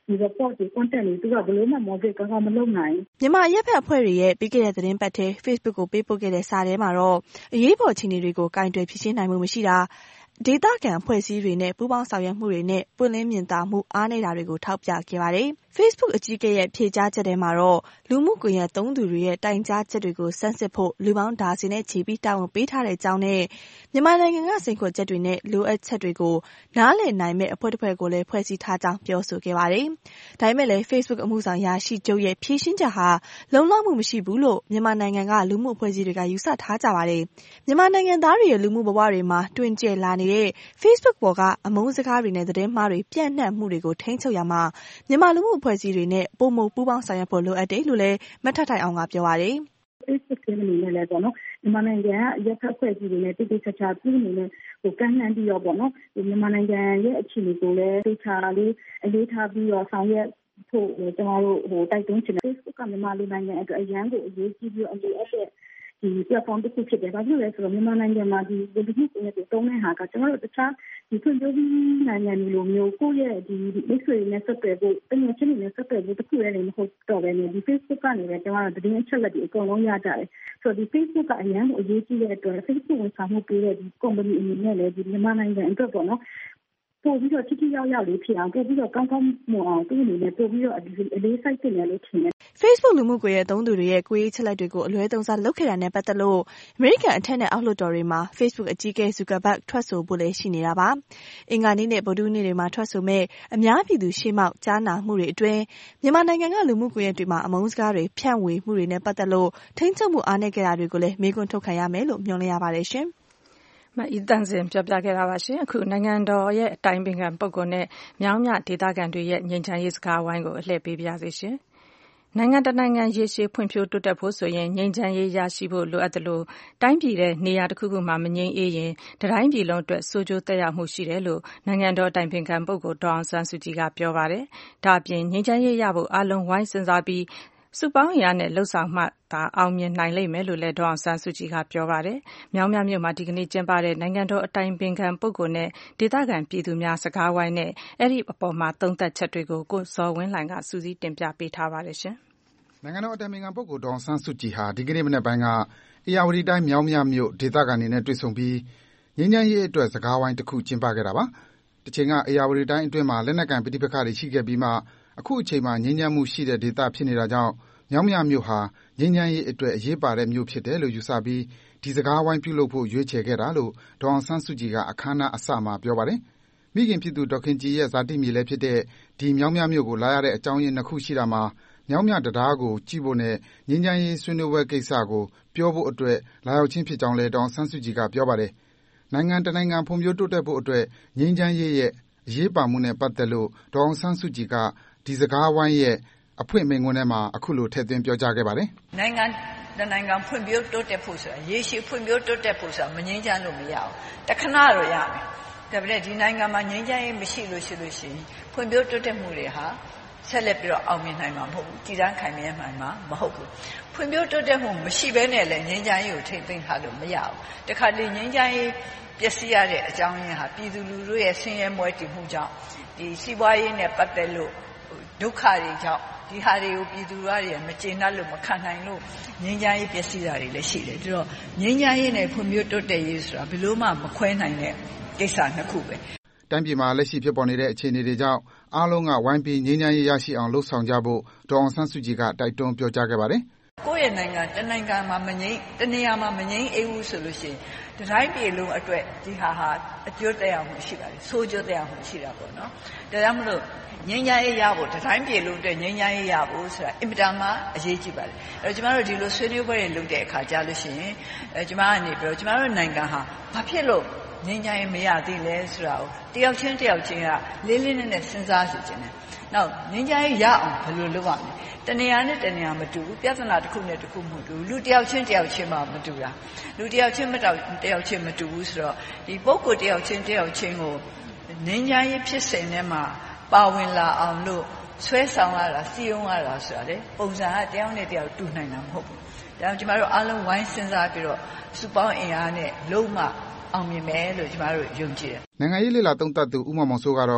ဒီ report တွေ content တွေသူကဘယ်လိုမှ moderate ကောင်းကောင်းမလုပ်နိုင်ဘူးမြန်မာအရက်ဖက်အဖွဲ့တွေရဲ့ပြီးခဲ့တဲ့သတင်းပတ်ထဲ Facebook ကိုပေးပို့ခဲ့တဲ့စာထဲမှာတော့အရေးပေါ်အခြေအနေတွေကိုကင်တွယ်ဖြေရှင်းနိုင်မှုမရှိတာဒေသခံအဖွဲ့အစည်းတွေနဲ့ပူးပေါင်းဆောင်ရွက်မှုတွေနဲ့ပွင့်လင်းမြင်သာမှုအားနည်းတာတွေကိုထောက်ပြခဲ့ပါတယ်။ Facebook အကြီးအကဲရဲ့ဖြေကြားချက်ထဲမှာတော့လူမှုကွန်ရက်သုံးသူတွေရဲ့တိုင်ကြားချက်တွေကိုစမ်းစစ်ဖို့လူပေါင်းဒါဇင်နဲ့ချီပြီးတာဝန်ပေးထားတဲ့အကြောင်းနဲ့မြန်မာနိုင်ငံကစိန်ခေါ်ချက်တွေနဲ့လိုအပ်ချက်တွေကိုနားလည်နိုင်မဲ့အဖွဲ့တစ်ဖွဲ့ကိုလည်းဖွဲ့စည်းထားကြောင်းပြောဆိုခဲ့ပါတယ်။ဒါပေမဲ့လည်း Facebook အမှုဆောင်ရာရှိချုပ်ရဲ့ဖြေရှင်းချက်ဟာလုံလောက်မှုမရှိဘူးလို့မြန်မာနိုင်ငံကလူမှုအဖွဲ့အစည်းတွေကယူဆထားကြပါတယ်။မြန်မာနိုင်ငံသားတွေရဲ့လူမှုဘဝတွေမှာတွင်ကျယ်လာနေတဲ့ Facebook ပေါ်ကအမုန်းစကားတွေနဲ့သတင်းမှားတွေပြန့်နှံ့မှုတွေကိုထိန်းချုပ်ရမှာမြန်မာလူမှုအဖွဲ့အစည်းတွေနဲ့ပိုမိုပူးပေါင်းဆောင်ရွက်ဖို့လိုအပ်တယ်လို့လည်းမထထိုင်အောင်ကပြောပါတယ်။ Facebook ကအနေနဲ့လည်းပေါ့နော်မြန်မာနိုင်ငံကအရက်ဖက်အဖွဲ့အစည်းတွေနဲ့တိတိကျကျပြုနေနဲ့ကန့်နှံ့ပြီးတော့ပေါ့နော်မြန်မာနိုင်ငံရဲ့အခြေအနေကိုလည်းသိချာလေးအလေးထားပြီးတော့ဆောင်ရွက်ဖို့ကျွန်တော်တို့တိုက်တွန်းချင်တယ် Facebook ကမြန်မာလူနိုင်ငံအတွက်အရန်ကိုအရေးကြီးပြီးအရေးအပ်တဲ့ဒီ platform တစ်ခုဖြစ်တယ်။ဘာဖြစ်လို့လဲဆိုတော့မြန်မာနိုင်ငံမှာဒီလူမှုကွန်ရက်တွေတုံးတဲ့ဟာကကျွန်တော်တို့တခြားဒီဖွံ့ဖြိုးပြီးနိုင်ငံတွေလိုမျိုးကိုယ့်ရဲ့ဒီမိတ်ဆွေတွေနဲ့ဆက်သွယ်ဖို့တကယ်ချင်းတွေနဲ့ဆက်သွယ်ဖို့တစ်ခုလည်းမဟုတ်တော့ဘဲနဲ့ဒီ Facebook ကနေလည်းကျွန်တော်တို့သတင်းအချက်အလက်တွေအကုန်လုံးရကြတယ်။ဆိုတော့ဒီ Facebook ကအရန်ကိုအရေးကြီးတဲ့အတွက် Facebook ဝန်ဆောင်မှုပေးတဲ့ဒီ company အနေနဲ့လည်းဒီမြန်မာနိုင်ငံအတွက်ပေါ့နော်ပို့ပြီးတော့ထိရောက်ရောက်လေးဖြစ်အောင်ပို့ပြီးတော့ကောင်းကောင်းမွန်အောင်သူ့အနေနဲ့ပို့ပြီးတော့အလေးစိုက်တင်တယ်လို့ထင်တယ်။ Facebook လူမှုကွန်ရက်သုံးသူတွေရဲ့ကိုယ်ရေးချက်လက်တွေကိုအလွဲသုံးစားလုပ်ခဲ့တာနဲ့ပတ်သက်လို့အမေရိကန်အထက်နဲ့အောက်လွှတ်တော်တွေမှာ Facebook အကြီးအကဲ Zuckerberg ထွက်ဆိုဖို့လည်းရှိနေတာပါ။အင်္ဂါနေ့နဲ့ဗုဒ္ဓဟူးနေ့တွေမှာထွက်ဆိုမဲ့အများပြည်သူရှေ့မှောက်ကြားနာမှုတွေအတွင်းမြန်မာနိုင်ငံကလူမှုကွန်ရက်တွေမှာအမုန်းစကားတွေဖြန့်ဝေမှုတွေနဲ့ပတ်သက်လို့ထိန်းချုပ်မှုအားနည်းခဲ့တာတွေကိုလည်းမေးခွန်းထုတ်ခံရမယ်လို့မျှော်လင့်ရပါတယ်ရှင်။မအီတန်စင်ပြောပြခဲ့တာပါရှင်အခုနိုင်ငံတော်ရဲ့အတိုင်ပင်ခံပုဂ္ဂိုလ်နဲ့မြောင်းမြဒေသခံတွေရဲ့ငြိမ်းချမ်းရေးစကားဝိုင်းကိုအလှည့်ပေးပါရစေရှင်နိုင်ငံတနိုင်ငံရေရှည်ဖွံ့ဖြိုးတိုးတက်ဖို့ဆိုရင်ငြိမ်းချမ်းရေးရရှိဖို့လိုအပ်တယ်လို့တိုင်းပြည်ရဲ့နေရာတစ်ခုခုမှာမငြိမ်းအေးရင်တိုင်းပြည်လုံးအတွက်ဆိုးကျိုးသက်ရောက်မှုရှိတယ်လို့နိုင်ငံတော်တိုင်ပင်ခံပုဂ္ဂိုလ်ဒေါ်အောင်ဆန်းစုကြည်ကပြောပါတယ်ဒါအပြင်ငြိမ်းချမ်းရေးရဖို့အလုံးဝိုင်းစဉ်းစားပြီးစုပေါင်းအင်အားနဲ့လှုပ်ဆောင်မှသာအောင်မြင်နိုင်လိမ့်မယ်လို့လည်းဒေါ်အောင်ဆန်းစုကြည်ကပြောပါတယ်။မြောင်းမြမြို့မှာဒီကနေ့ကျင်းပတဲ့နိုင်ငံတော်အတိုင်ပင်ခံပုဂ္ဂိုလ်နဲ့ဒေသခံပြည်သူများစကားဝိုင်းနဲ့အဲ့ဒီအပေါ်မှာသုံးသပ်ချက်တွေကိုကိုဇော်ဝင်းလှိုင်ကစူးစီးတင်ပြပေးထားပါတယ်ရှင်။နိုင်ငံတော်အတိုင်ပင်ခံပုဂ္ဂိုလ်ဒေါ်အောင်ဆန်းစုကြည်ဟာဒီကနေ့မနက်ပိုင်းကဧရာဝတီတိုင်းမြောင်းမြမြို့ဒေသခံတွေနဲ့တွေ့ဆုံပြီးငြိမ်းချမ်းရေးအတွက်စကားဝိုင်းတစ်ခုကျင်းပခဲ့တာပါ။တစ်ချိန်ကဧရာဝတီတိုင်းအတွင်းမှာလက်နက်ကိုင်ပဋိပက္ခတွေရှိခဲ့ပြီးမှအခုအချိန်မှာငြိမ်းချမ်းမှုရှိတဲ့ဒေသဖြစ်နေတာကြောင့်မြောင်းမြမြို့ဟာငြိမ်းချမ်းရေးအတွက်အရေးပါတဲ့မြို့ဖြစ်တယ်လို့ယူဆပြီးဒီစကားဝိုင်းပြုလုပ်ဖို့ရွေးချယ်ခဲ့တာလို့ဒေါ်အောင်ဆန်းစုကြည်ကအခမ်းအနားအစမှာပြောပါတယ်။မိခင်ဖြစ်သူဒေါ်ခင်ကြည်ရဲ့ဇာတိမြေလည်းဖြစ်တဲ့ဒီမြောင်းမြမြို့ကိုလာရတဲ့အကြောင်းရင်းနှစ်ခုရှိတာမှာမြောင်းမြတံတားကိုကြည့်ဖို့နဲ့ငြိမ်းချမ်းရေးဆွေးနွေးပွဲကိစ္စကိုပြောဖို့အတွက်လာရောက်ခြင်းဖြစ်ကြောင်းလည်းဒေါ်အောင်ဆန်းစုကြည်ကပြောပါတယ်။နိုင်ငံတနိုင်ငံဖွံ့ဖြိုးတိုးတက်ဖို့အတွက်ငြိမ်းချမ်းရေးရဲ့အရေးပါမှုနဲ့ပတ်သက်လို့ဒေါ်အောင်ဆန်းစုကြည်ကဒီစကားဝိုင်းရဲ့အဖွင့်မိန့်ခွန်းထဲမှာအခုလိုထည့်သွင်းပြောကြားခဲ့ပါတယ်။နိုင်ငံတနိုင်ငံဖွံ့ဖြိုးတိုးတက်ဖို့ဆိုတာရေရှည်ဖွံ့ဖြိုးတိုးတက်ဖို့ဆိုတာမငြိမ်းချမ်းလို့မရဘူး။တခဏတော့ရမယ်။ဒါပေမဲ့ဒီနိုင်ငံမှာငြိမ်းချမ်းရေးမရှိလို့ရှိရင်ဖွံ့ဖြိုးတိုးတက်မှုတွေဟာဆက်လက်ပြီးတော့အောင်မြင်နိုင်မှာမဟုတ်ဘူး။တည်တံ့ခိုင်မြဲနိုင်မှာမဟုတ်ဘူး။ဖွံ့ဖြိုးတိုးတက်မှုမရှိဘဲနဲ့လည်းငြိမ်းချမ်းရေးကိုထိန်းသိမ်းထားလို့မရဘူး။တခါလေငြိမ်းချမ်းရေးပျက်စီးရတဲ့အကြောင်းရင်းဟာပြည်သူလူထုရဲ့ဆင်းရဲမွဲတေမှုကြောင့်ဒီစီးပွားရေးနဲ့ပတ်သက်လို့ဒုက္ခတွေကြောင့်ဒီဟာတွေကိုပြည်သူတွေမကျေနပ်လို့မခံနိုင်လို့ငြိမ်းချမ်းရေးပျက်စီးတာတွေလည်းရှိတယ်။ဒါတော့ငြိမ်းချမ်းရေးနဲ့ဖွံ့ဖြိုးတိုးတက်ရေးဆိုတာဘယ်လို့မှမခွဲနိုင်တဲ့ကိစ္စနှစ်ခုပဲ။တိုင်းပြည်မှာလက်ရှိဖြစ်ပေါ်နေတဲ့အခြေအနေတွေကြောင့်အားလုံးကဝိုင်းပြီးငြိမ်းချမ်းရေးရရှိအောင်လှုပ်ဆောင်ကြဖို့ဒေါ်အောင်ဆန်းစုကြည်ကတိုက်တွန်းပြောကြားခဲ့ပါတယ်။ကိုယ့်ရဲ့နိုင်ငံတနိုင်ငံမှာမငြိမ်းတနေရာမှာမငြိမ်းအေးဘူးဆိုလို့ရှိရင်တိုင်းပြည်လုံးအတွက်ဒီဟာအကျိုးသက်ရောက်မှုရှိပါတယ်။ဆိုးကျိုးသက်ရောက်မှုရှိတာပေါ့နော်။ဒါကြောင့်မလို့ငြိမ်းချမ်းရေးရဖို့တိုင်းပြည်လုံးအတွက်ငြိမ်းချမ်းရေးရဖို့ဆိုတာအင်မတန်မှအရေးကြီးပါတယ်။အဲ့တော့ကျမတို့ဒီလိုဆွေးနွေးပွဲတွေလုပ်တဲ့အခါကြားလို့ရှိရင်ကျမကနေပြီးတော့ကျမတို့နိုင်ငံဟာဘာဖြစ်လို့ငြိမ်းချမ်းရေးမရသေးလဲဆိုတာကိုတယောက်ချင်းကလေးလေးနက်နက်စဉ်းစားကြည့်ခြင်းနဲ့နောက်ငြိမ်းချမ်းရေးရအောင်ဘယ်လိုလုပ်ရမလဲတနေရာနဲ့တနေရာမတူဘူးပြဿနာတစ်ခုနဲ့တစ်ခုမတူဘူးလူတယောက်ချင်းမှမတူတာလူတယောက်ချင်းမတူဘူးဆိုတော့ဒီပုဂ္ဂိုလ်တယောက်ချင်းကိုငြိမ်းချမ်းရေးဖြစ်စဉ်ထဲမှာပါဝင်လာအောင်လို့ဆွဲဆောင်ရတာစီယုံရတာဆိုတာလေပုံစံကတယောက်နဲ့တယောက်တူနိုင်တာမဟုတ်ဘူးဒါကြောင့်ကျမတို့အားလုံးဝိုင်းစဉ်းစားပြီးတော့စုပေါင်းအင်အားနဲ့လုံးဝအောင်မြင်မယ်လို့ကျမတို့ယုံကြည်တယ်နိုင်ငံရေးလေ့လာသုံးသပ်သူဦးမောင်မောင်စိုးကတော့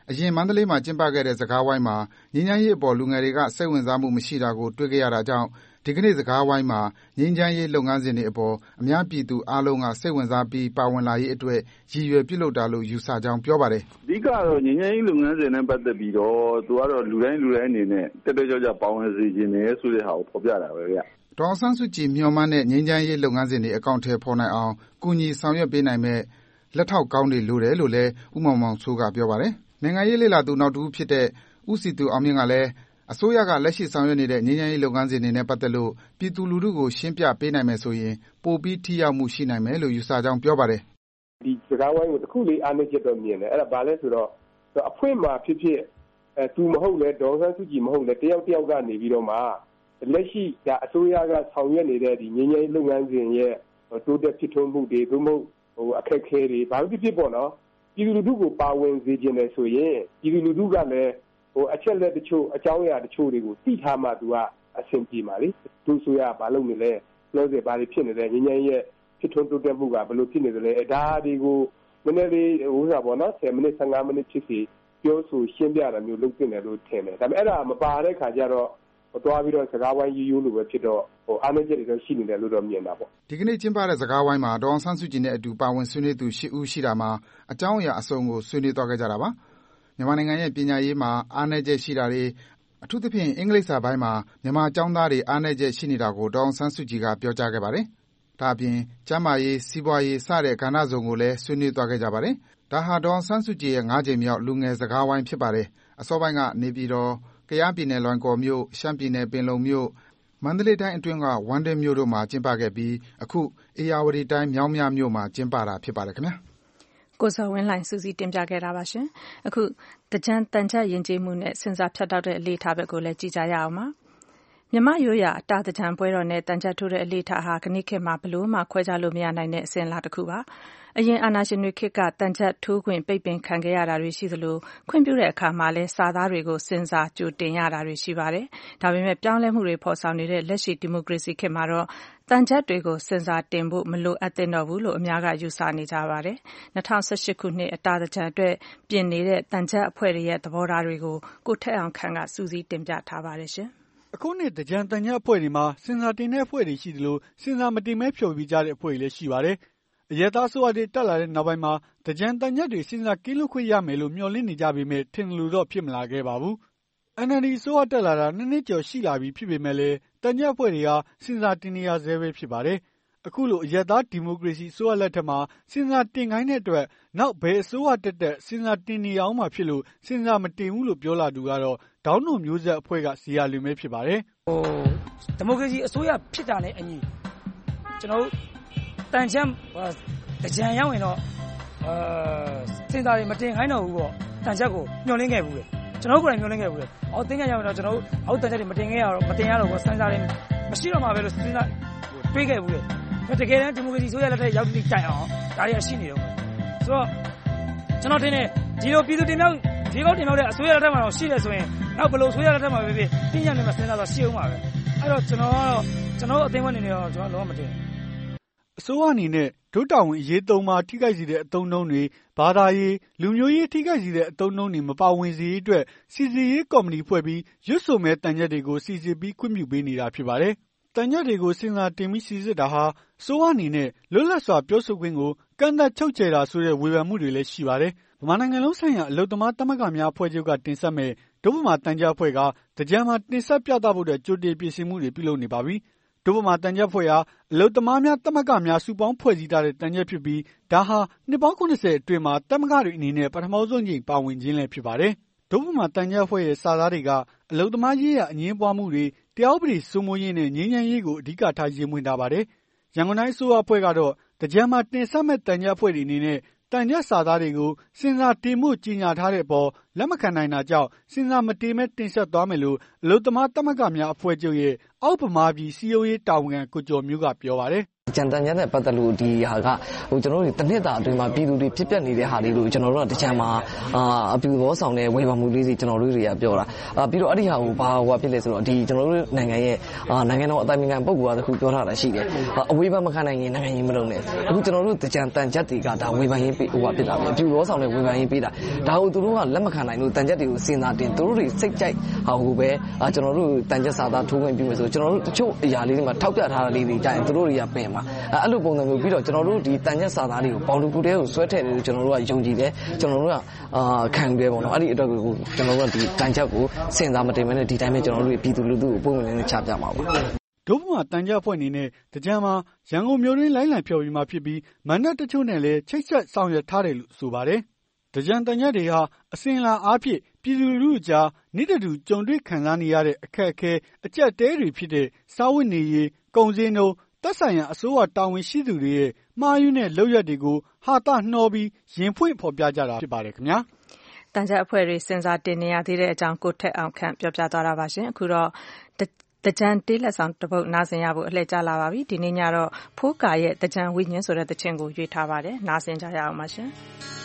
အရင်မန္တလေးမှာကျင်းပခဲ့တဲ့စကားဝိုင်းမှာငြိမ်းချမ်းရေးအပေါ်လူငယ်တွေကစိတ်ဝင်စားမှုမရှိတာကိုတွေ့ခဲ့ရတာကြောင့်ဒီကနေ့စကားဝိုင်းမှာငြိမ်းချမ်းရေးလုပ်ငန်းစဉ်တွေအပေါ်အများပြည်သူအားလုံးကစိတ်ဝင်စားပြီးပါဝင်လာရေးအတွက်ရည်ရွယ်ပြုလုပ်တာလို့ယူဆကြောင်းပြောပါတယ်။အဓိကတော့ငြိမ်းချမ်းရေးလုပ်ငန်းစဉ်နဲ့ပတ်သက်ပြီးတော့သူကတော့လူတိုင်းအနေနဲ့တက်တက်ကြွကြွပါဝင်စေချင်တယ်ဆိုတဲ့ဟာကိုဖော်ပြတာပဲဗျ။ဒေါ်အောင်ဆန်းစုကြည်မျှော်မှန်းတဲ့ငြိမ်းချမ်းရေးလုပ်ငန်းစဉ်တွေအကောင်အထည်ဖော်နိုင်အောင်ကူညီဆောင်ရွက်ပေးနိုင်မဲ့လက်ထောက်ကောင်းတွေလိုတယ်လို့လည်းဦးမောင်မောင်စိုးကပြောပါတယ်။နိုင်ငံရေးလေ့လာသူနောက်တစ်ဦးဖြစ်တဲ့ဦးစီသူအောင်မြင့်ကလည်းအစိုးရကလက်ရှိဆောင်ရွက်နေတဲ့ငြိမ်းချမ်းရေးလုပ်ငန်းစဉ်တွေနဲ့ပတ်သက်လို့ပြည်သူလူထုကိုရှင်းပြပေးနိုင်မယ်ဆိုရင်ပိုပြီးထိရောက်မှုရှိနိုင်မယ်လို့ယူဆကြောင်းပြောပါတယ်။ဒီစကားဝိုင်းကိုတစ်ခုလေးအားနည်းချက်တော့မြင်တယ်။အဲ့ဒါဘာလဲဆိုတော့အဖွင့်မှာဖြစ်ဖြစ်သူမဟုတ်လဲဒေါ်ဆန်းစုကြည်မဟုတ်လဲတယောက်ကနေပြီးတော့မှလက်ရှိဒါအစိုးရကဆောင်ရွက်နေတဲ့ဒီငြိမ်းချမ်းရေးလုပ်ငန်းစဉ်ရဲ့တိုးတက်ဖြစ်ထွန်းမှုတွေသို့မဟုတ်အခက်အခဲတွေဘာလို့ဖြစ်ပေါ့နော်ပြည်သူလူထုကိုပါဝင်စေခြင်းလဲဆိုရင်ပြည်သူလူထုကလည်းအချက်လက်တချို့အကြောင်းအရာတချို့တွေကိုသိထားမှသူကအဆင်ပြေပါလေသူဆိုရဘာလုပ်နေလဲပြောစေဘာတွေဖြစ်နေလဲငြိမ်းချမ်းရဲ့ဖြစ်ထွန်းတိုးတက်မှုကဘယ်လိုဖြစ်နေသလဲဒါတွေကိုနည်းနည်းလေးပေါ့နော်10မိနစ်15မိနစ်ဖြစ်စီပြောဆိုရှင်းပြတာမျိုးလုပ်တင်တယ်လို့ထင်တယ်ဒါပေမဲ့အဲ့ဒါမပါတဲ့ခါကျတော့သွားပြီးတော့စကားဝိုင်းရိုးလိုပဲဖြစ်တော့အားနည်းချက်တွေတော့ရှိနေတယ်လို့တော့မြင်တာပေါ့ဒီကနေ့ကျင်းပတဲ့စကားဝိုင်းမှာဒေါ်အောင်ဆန်းစုကြည်နဲ့အတူပါဝင်ဆွေးနွေးသူ10ဦးရှိတာမှာအကြောင်းအရာအစုံကိုဆွေးနွေးသွားခဲ့ကြတာပါမြန်မာနိုင်ငံရဲ့ပညာရေးမှာအားနည်းချက်ရှိတာတွေအထူးသဖြင့်အင်္ဂလိပ်စာပိုင်းမှာမြန်မာကျောင်းသားတွေအားနည်းချက်ရှိနေတာကိုဒေါ်အောင်ဆန်းစုကြည်ကပြောကြားခဲ့ပါတယ်ဒါအပြင်ကျန်းမာရေးစီးပွားရေးစတဲ့ကဏ္ဍစုံကိုလည်းဆွေးနွေးသွားခဲ့ကြပါတယ်ဒါဟာဒေါ်အောင်ဆန်းစုကြည်ရဲ့9ကြိမ်မြောက်လူငယ်စကားဝိုင်းဖြစ်ပါတယ်အစောပိုင်းကနေပြည်တော်ကယားပြည်နယ်လွိုင်ကော်မြို့ရှမ်းပြည်နယ်ပင်လုံမြို့မန္တလေးတိုင်းအတွင်းကဝမ်းတင်မြို့တို့မှာကျင်းပခဲ့ပြီးအခုဧရာဝတီတိုင်းမြောင်းမြမြို့မှာကျင်းပတာဖြစ်ပါတယ်ခင်ဗျာကိုဇော်ဝင်းလှိုင်စူးစီးတင်ပြခဲ့တာပါရှင်အခုတကြံတန်ချက်ယဉ်ကျေးမှုနဲ့စဉ်းစားဖြတ်တောက်တဲ့အလေးထားဘက်ကိုလည်းကြည့်ကြရအောင်ပါမြမရိုးရာအတာတကြံပွဲတော်နဲ့တန်ချက်ထိုးတဲ့အလေးထားဟာခဏခေတ်မှာဘလို့မှခွဲခြားလို့မရနိုင်တဲ့အစဉ်အလာတစ်ခုပါအရင်အာဏာရှင်တွေခေတ်ကတန်ချက်ထိုးခွင့်ပိတ်ပင်ခံခဲ့ရတာတွေရှိသလိုခွင့်ပြုတဲ့အခါမှာလည်းစာသားတွေကိုစဉ်းစားကြိုတင်ရတာတွေရှိပါတယ်ဒါပေမဲ့ပြောင်းလဲမှုတွေဖော်ဆောင်နေတဲ့လက်ရှိဒီမိုကရေစီခေတ်မှာတော့တန်ချက်တွေကိုစဉ်းစားတင်ဖို့မလိုအပ်သင့်တော့ဘူးလို့အများကယူဆနေကြပါတယ်2018ခုနှစ်အတာတကြံအတွက်ပြင်နေတဲ့တန်ချက်အဖွဲ့တွေရဲ့သဘောထားတွေကိုကိုထက်အောင်ခန့်ကစူးစီးတင်ပြထားပါတယ်ရှင်အခုနှစ်တကြံတန်ချက်အဖွဲ့တွေမှာစဉ်းစားတင်တဲ့အဖွဲ့တွေရှိသလိုစဉ်းစားမတင်မဲဖြုတ်ပြီးကြတဲ့အဖွဲ့တွေလည်းရှိပါတယ်အရက်သားဆိုအပ်တွေတက်လာတဲ့နောက်ပိုင်းမှာတကြံတန်ချက်တွေစဉ်းစားကင်းလွတ်ခွင့်ရမယ်လို့မျှော်လင့်နေကြပေမဲ့ထင်လို့တော့ဖြစ်မလာခဲ့ပါဘူး။ NLD ဆိုတက်လာတာ2နှစ်ကျော်ရှိလာပြီဖြစ်ပေမဲ့လည်းတန်ချက်အဖွဲ့တွေဟာစဉ်းစားတင်နေရဆဲပဲဖြစ်ပါတယ်။အခုလိုအရက်သားဒီမိုကရေစီဆိုလက်ထက်မှာစဉ်းစားတင်ခိုင်းတဲ့အတွက်နောက်ဘယ်အစိုးရတက်စဉ်းစားတင်နေအောင်မှဖြစ်လို့စဉ်းစားမတင်ဘူးလို့ပြောလာသူကတော့ဒေါင်းတို့မျိုးဆက်အဖွဲ့ကဇေယျလွင်ပဲဖြစ်ပါတယ်။ဒီမိုကရေစီအစိုးရဖြစ်တာနဲ့အညီကျွန်တော်တန်ချက်တကြံရောက်ရင်တော့စဉ်းစားတွေမတင်ခိုင်းတော့ဘူးပေါ့တန်ချက်ကိုညှော်လင်းခဲ့ဘူးလေကျွန်တော်ကိုယ်တိုင်ညှော်လင်းခဲ့ဘူးလေတင်းကြရောက်ရင်တော့ကျွန်တော်အောက်တန်ချက်တွေမတင်ခဲ့ရတော့ပေါ့စဉ်းစားတွေမရှိတော့မှပဲလို့စဉ်းစားတွေးခဲ့ဘူးလေတကယ်တမ်းဒီမိုကရေစီဆိုရလက်ထက်ရောက်ပြီးတိုင်အောင်ဒါတွေကရှိနေတော့ဆိုတော့ကျွန်တော်ထင်တယ်ဒီလိုပြည်သူတင်မြောက်ဒီကောက်တင်မြောက်တဲ့အစိုးရလက်ထက်မှာတော့ရှိတယ်ဆိုရင်နောက်ဘယ်လိုအစိုးရလက်ထက်မှာပဲတင်းကြနေမှစဉ်းစားတော့ရှိအောင်ပါပဲအဲ့တော့ကျွန်တော်အသိဉာဏ်နေတော့ကျွန်တော်လုံးဝမတင်အစိုးရအနေနဲ့ဒုတာဝန်အရေးသုံးပါထိခိုက်စေတဲ့အသုံးနှုန်းတွေဘာသာရေးလူမျိုးရေးထိခိုက်စေတဲ့အသုံးနှုန်းတွေမပါဝင်စေရေးအတွက်စီစစ်ရေးကော်မတီဖွဲ့ပြီးရွတ်ဆိုမဲ့တန်ချက်တွေကိုစီစစ်ပြီးခွင့်ပြုပေးနေတာဖြစ်ပါတယ်။တန်ချက်တွေကိုစဉ်းစားတင်ပြီးစီစစ်တာဟာစိုးရအနေနဲ့လွတ်လပ်စွာပြောဆိုခွင့်ကိုကန့်သတ်ချုပ်ချယ်တာဆိုတဲ့ဝေဖန်မှုတွေလည်းရှိပါတယ်။ဗမာနိုင်ငံလုံးဆိုင်ရာအလုပ်သမားသမဂ္ဂများအဖွဲ့ချုပ်ကတင်ဆက်မဲ့ဒုဗမာတန်ချက်အဖွဲ့ကတကြံမှာတင်ဆက်ပြသဖို့ကြိုတင်ပြင်ဆင်မှုတွေပြုလုပ်နေပါပြီ။ဒုဗမာတန်ချက်ဖွဲ့ဟာအလုပ်သမားများသမဂ္ဂများစုပေါင်းဖွဲ့စည်းထားတဲ့တန်ချက်ဖြစ်ပြီးဒါဟာနှစ်ပေါင်း90အတွင်းမှာသမဂ္ဂတွေအနေနဲ့ပထမဆုံးကြိမ်ပါဝင်ခြင်းလည်းဖြစ်ပါတယ်။ဒုဗမာတန်ချက်ဖွဲ့ရဲ့စာသားတွေကအလုပ်သမားရေးရာအငင်းပွားမှုတွေတရားဥပဒေစိုးမိုးရေးနဲ့ငြိမ်းချမ်းရေးကိုအဓိကထားရည်မွေးထားပါတယ်။ရန်ကုန်တိုင်းအစိုးရအဖွဲ့ကတော့တကြံမှာတင်ဆက်မဲ့တန်ချက်ဖွဲ့တွေအနေနဲ့တန်ချက်စာသားတွေကိုစဉ်းစားတင်မှုကြီးညာထားတဲ့အပေါ်လက်မခံနိုင်တာကြောင့်စဉ်းစားမတင်မဲ့တင်ဆက်သွားမယ်လို့အလုပ်သမားသမဂ္ဂများအဖွဲ့ချုပ်ရဲ့အောက်ဗမာပြည်စီယိုရေးတာဝန်ခံကိုကျော်မျိုးကပြောပါတယ်ကြံတန်ကြတဲ့ပတ်သက်လို့ဒီဟာကကျွန်တော်တို့တစ်နှစ်တာအတွင်းမှာပြည်သူတွေဖြစ်ပျက်နေတဲ့ဟာတွေကိုကျွန်တော်တို့ကတကြံမှာအပြူဘောဆောင်တဲ့ဝေဖန်မှုလေးတွေကျွန်တော်တို့တွေကပြောတာပြီးတော့အဲ့ဒီဟာကိုဘာဟိုဖြစ်လဲဆိုတော့ဒီကျွန်တော်တို့နိုင်ငံရဲ့နိုင်ငံတော်အတိုင်ပင်ခံပုဂ္ဂိုလ်ကတခုပြောထားတာရှိတယ်အဝေးဘက်မခံနိုင်ရင်နိုင်ငံရေးမလုပ်နဲ့အခုကျွန်တော်တို့တကြံတန်ချက်တွေကဒါဝေဖန်ရေးပေးဖြစ်တာပဲအပြူဘောဆောင်တဲ့ဝေဖန်ရေးပေးတာဒါကိုသူတို့ကလက်မခံနိုင်လို့တန်ချက်တွေကိုစဉ်းစားတင်သူတို့တွေစိတ်ကြိုက်ဟာကိုပဲကျွန်တော်တို့တန်ချက်စာသားထိုးဝင်ပြီးမယ်ဆိုကျွန်တော်တို့တချို့အရာလေးတွေမှာထောက်ပြထားတာလေးတွေကြာရင်သူတို့တွေကပင်မှာအဲ့လိုပုံစံမျိုးပြီးတော့ကျွန်တော်တို့ဒီတန်ချက်စာသားတွေကိုပေါင်တူကူတဲကိုဆွဲထည့်တယ်လို့ကျွန်တော်တို့ကယုံကြည်တယ်ကျွန်တော်တို့ကခံတယ်ပေါ့နော်အဲ့ဒီအတွက်ကိုကျွန်တော်တို့ကဒီတန်ချက်ကိုစဉ်းစားမတင်မဲနဲ့ဒီတိုင်းပဲကျွန်တော်တို့ပြည်သူလူထုကိုပုံမှန်လေးနဲ့ချပြမှာပါဒုဗမာတန်ကြားဖွဲ့အနေနဲ့တကြံမှာရန်ကုန်မြို့တွင်းလိုင်းလံဖျော်ဖြေမှာဖြစ်ပြီးမန္တတချို့နဲ့လည်းချိတ်ဆက်ဆောင်ရွက်ထားတယ်လို့ဆိုပါတယ်တကြံတန်ကြားတွေဟာအစဉ်လာအားဖြင့်ပြည်သူလူထုကြားနေ့တူကြုံတွေ့ခံစားနေရတဲ့အခက်အခဲအကျပ်တဲတွေဖြစ်တဲ့စားဝတ်နေရေးကုန်စည်နှုန်းသက်ဆိုင်ရာအစိုးရတာဝန်ရှိသူတွေရဲ့မှားယွင်းတဲ့လုပ်ရက်တွေကိုဟာတာနှောပြီးရင်ဖွင့်ဖော်ပြကြတာဖြစ်ပါတယ်ခင်ဗျာတန်ကြားအဖွဲ့တွေစဉ်းစားတင်နေရသေးတဲ့အကြောင်းကိုထက်အောင်ခန့်ပြောပြသွားတာပါရှင်အခုတော့တကြံတေးလက်ဆောင်တစ်ပုဒ်နားဆင်ရဖို့အလှည့်ကျလာပါပြီဒီနေ့ညတော့ဖိုးကာရဲ့တကြံဝိညာဉ်ဆိုတဲ့သချင်းကိုရွေးထားပါတယ်နားဆင်ကြရအောင်ပါရှင်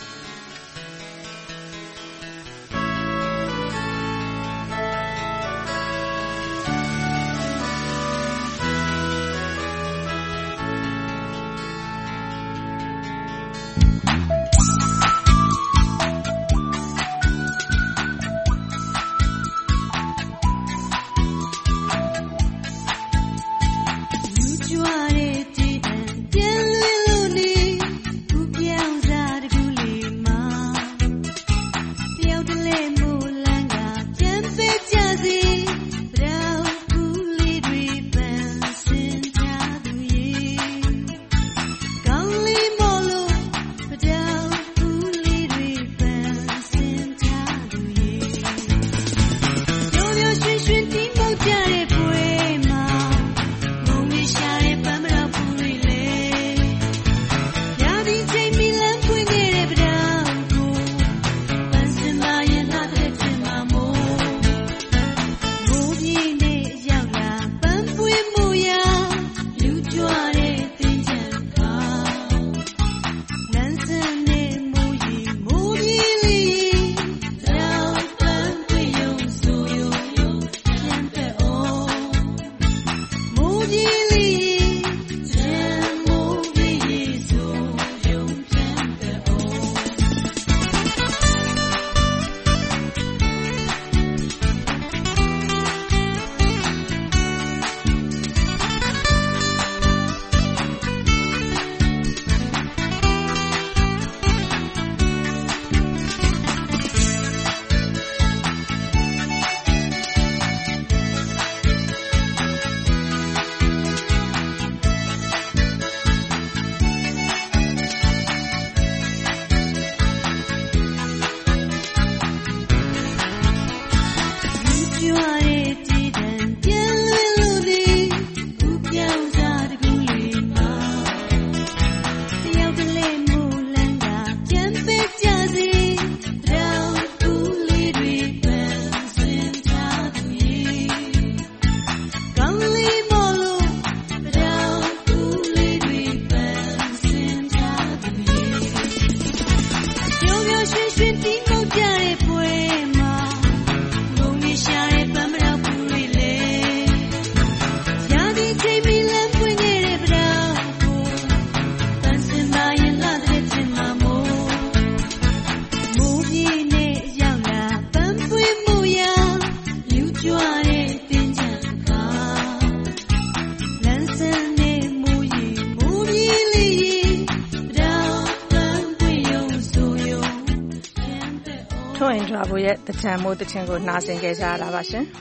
ရဲ့တကြံမိုးတခြင်းကိုနားဆင်ကြရတာပါရှင်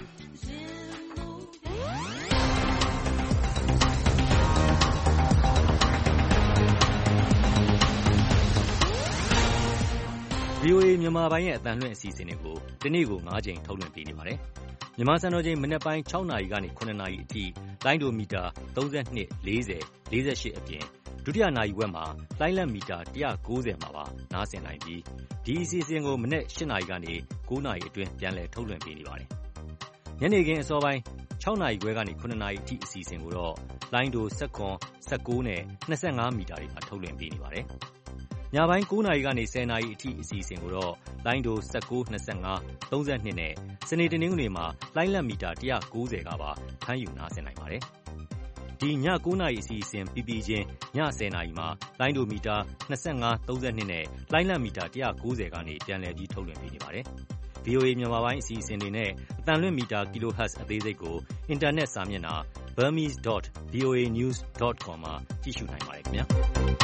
VOA မြန်မာပိုင်းရဲ့အသံလွှင့်အစီအစဉ်တွေကိုဒီနေ့ကို9ချိန်ထုတ်လွှင့်ပေးနေပါတယ်။မြန်မာစံတော်ချိန်မနက်ပိုင်း6နာရီကနေ9နာရီအထိလိုင်းဒိုမီတာ32 40 48အပြင်ဒုတိယနာရီဝက်မှာလိုင်းလံမီတာ190မှာပါနားဆင်နိုင်ပြီးဒီအစီအစဉ်ကိုမနက်8နာရီကနေ9နာရီအတွင်းပြန်လည်ထုတ်လွှင့်ပေးနေပါတယ်။ညနေခင်းအစောပိုင်း 6 နာရီခွဲကနေ 9 နာရီအထိအစီအစဉ်ကိုတော့လိုင်းဒို 19, 19 နဲ့ 25 မီတာတွေမှာထုတ်လွှင့်ပေးနေပါတယ်။ညပိုင်း 9 နာရီကနေ 10 နာရီအထိအစီအစဉ်ကိုတော့လိုင်းဒို 19, 25, 32 နဲ့စနေတနင်္ဂနွေမှာလိုင်းလက်မီတာ190ကပါဖမ်းယူနားဆင်နိုင်ပါတယ်။ဒီည 9 နာရီအစီအစဉ်ပြီးပြီးချင်းည 10 နာရီမှာလိုင်းဒိုမီတာ25, 32နဲ့လိုင်းလက်မီတာ190ကနေပြန်လည်ပြီးထုတ်လွှင့်ပေးနေပါတယ်။ VOA မြန်မာပိုင်းအစီအစဉ်တွေနဲ့အသံလွှင့်မီတာ kHz အသေးစိတ်ကိုအင်တာနက်စာမျက်နှာ burmese.voanews.com မှာကြည့်ရှုနိုင်ပါတယ်ခင်ဗျာ။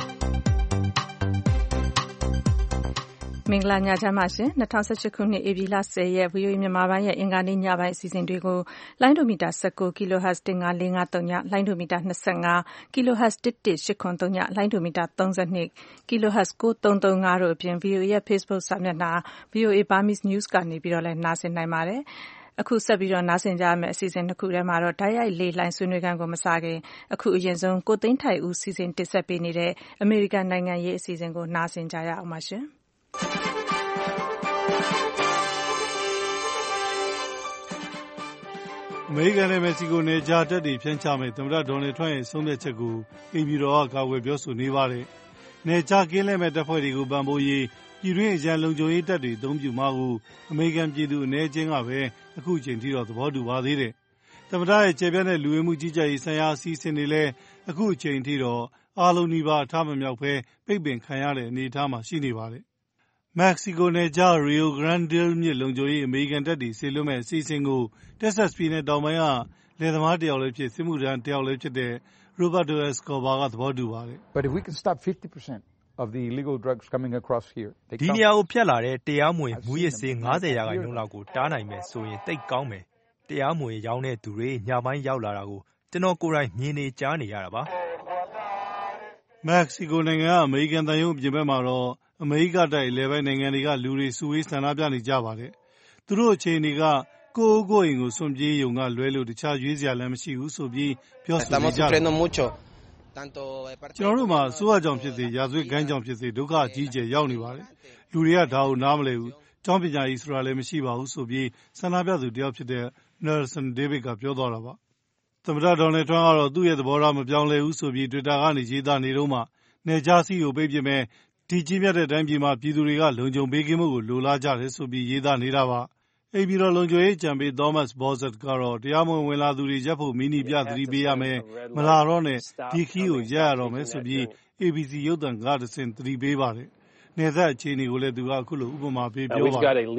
မင်္ဂလာညချမ်းပါရှင်2018ခုနှစ်ဧပြီလ10ရက် VOA မြန်မာပိုင်းရဲ့အင်္ဂါနေ့ညပိုင်းအစီအစဉ်တွေကိုလိုင်းဒိုမီတာ19 kHz 15453ညလိုင်းဒိုမီတာ25 kHz 11803ညလိုင်းဒိုမီတာ32 kHz 9335တို့အပြင် VOA ရဲ့ Facebook စာမျက်နှာ VOA Burmese News ကနေပြီးတော့လည်းနားဆင်နိုင်ပါတယ်။အခုဆက်ပြီးတော့နားဆင်ကြရမယ့်အစီအစဉ်တစ်ခုထဲမှာတော့တိုက်ရိုက်လေလှိုင်းဆွေးနွေးခန်းကိုမစခင်အခုအရင်ဆုံးကိုသိန်းထိုင်ဦးစီစဉ်တင်ဆက်ပေးနေတဲ့အမေရိကန်နိုင်ငံရေးအစီအစဉ်ကိုနားဆင်ကြရအောင်ပါရှင်။အမေရိကန်နဲ့မက္ကဆီကိုနယ်ခြားတပ်တွေဖြန့်ချမယ်သမ္မတဒေါ်နယ်ထရန့်ရဲ့ဆုံးဖြတ်ချက်ကိုအိမ်ဖြူတော်ကကာကွယ်ပြောဆိုနေပါတယ်။နယ်ခြားကင်းလှည့်မဲ့တပ်ဖွဲ့တွေကိုပံ့ပိုးရေးပြည်တွင်းအရန်လုံခြုံရေးတပ်တွေအသုံးပြုမှာကိုအမေရိကန်ပြည်သူအနည်းချင်းကပဲအခုချိန်ထိတော့သဘောတူပါသေးတယ်။သမ္မတရဲ့ကျေပြန့်တဲ့လူဝင်မှုကြီးကြပ်ရေးဆိုင်ရာအစီအစဉ်တွေလည်းအခုချိန်ထိတော့အားလုံးနီးပါးအထမမြောက်ပဲပိတ်ပင်ခံရတဲ့အနေအထားမှာရှိနေပါတယ်။မက္ကဆီကိုနယ်ခြား Rio Grande မြစ်လုံခြုံရေးအမေရိကန်တပ်တွေစေလွှတ်မဲ့အစီအစဉ်ကိုTexas ပြည်နယ်တောင်ပိုင်းကလယ်သမားတယောက်လည်းဖြစ်စစ်မှုထမ်းတယောက်လည်းဖြစ်တဲ့ Roberto Escobar ကသဘောတူပါတယ်။ But if we can stop 50% of the illegal drugs coming across here. ဒီနေရာကိုဖြတ်လာတဲ့တရားမဝင်မူရစ်ဆေး 50% လောက်ကိုတားနိုင်မယ်ဆိုရင်တိတ်ကောင်းမယ်။တရားမဝင်ရောင်းတဲ့သူတွေညပိုင်းရောက်လာတာကိုကျွန်တော်ကိုယ်တိုင်မြင်နေကြားနေရတာပါ။မက္ကဆီကိုနိုင်ငံကအမေရိကန်တန်ယုံအပြင်ဘက်မှာတော့အမေရိကတိုက်အလယ်ပိုင်းနိုင်ငံတွေကလူတွေစုဝေးဆန္ဒပြနေကြပါတယ်။သူတို့အခြေအနေကကိုယ့်အိမ်ကိုစွန့်ပြေးယုံကလွဲလို့တခြားရွေးစရာလည်းမရှိဘူးဆိုပြီးပြောဆိုနေကြတယ်။ကျွန်တော်တို့မှာအစိုးရကြောင့်ဖြစ်စေရာဇဝတ်ဂိုဏ်းကြောင့်ဖြစ်စေဒုက္ခအကြီးအကျယ်ရောက်နေပါတယ်။လူတွေကဒါကိုနားမလည်ဘူး။ကျောင်းပညာရေးဆိုတာလည်းမရှိပါဘူးဆိုပြီးဆန္ဒပြသူတယောက်ဖြစ်တဲ့ Nelson David ကပြောသွားတာပါ။သမ္မတဒေါ်နယ်ထရန့်ကတော့သူ့ရဲ့သဘောထားမပြောင်းလဲဘူးဆိုပြီး Twitter ကနေရေးသားနေတော့မှနယ်ခြားစီးကိုပိတ်ပစ်မဲ့ဒီကြီးမြတ်တဲ့တိုင်းပြည်မှာပြည်သူတွေကလုံခြုံပေးကင်းမှုကိုလိုလားကြတယ်ဆိုပြီးရေးသားနေတာပါ။အိမ်ပြည်တော်လုံခြုံရေးအကြံပေး Thomas Bossert ကတော့တရားမဝင်ဝင်လာသူတွေရပ်ဖို့မီနီပြသတိပေးရမယ်မလာတော့နဲ့ဒီခီးကိုရပ်ရတော့မယ်ဆိုပြီး ABC ရုပ်သံကတဆင့်သတိပေးပါတယ်။နယ်စပ်အခြေအနေကိုလည်းသူကအခုလိုဥပမာပေးပြောပါတယ်။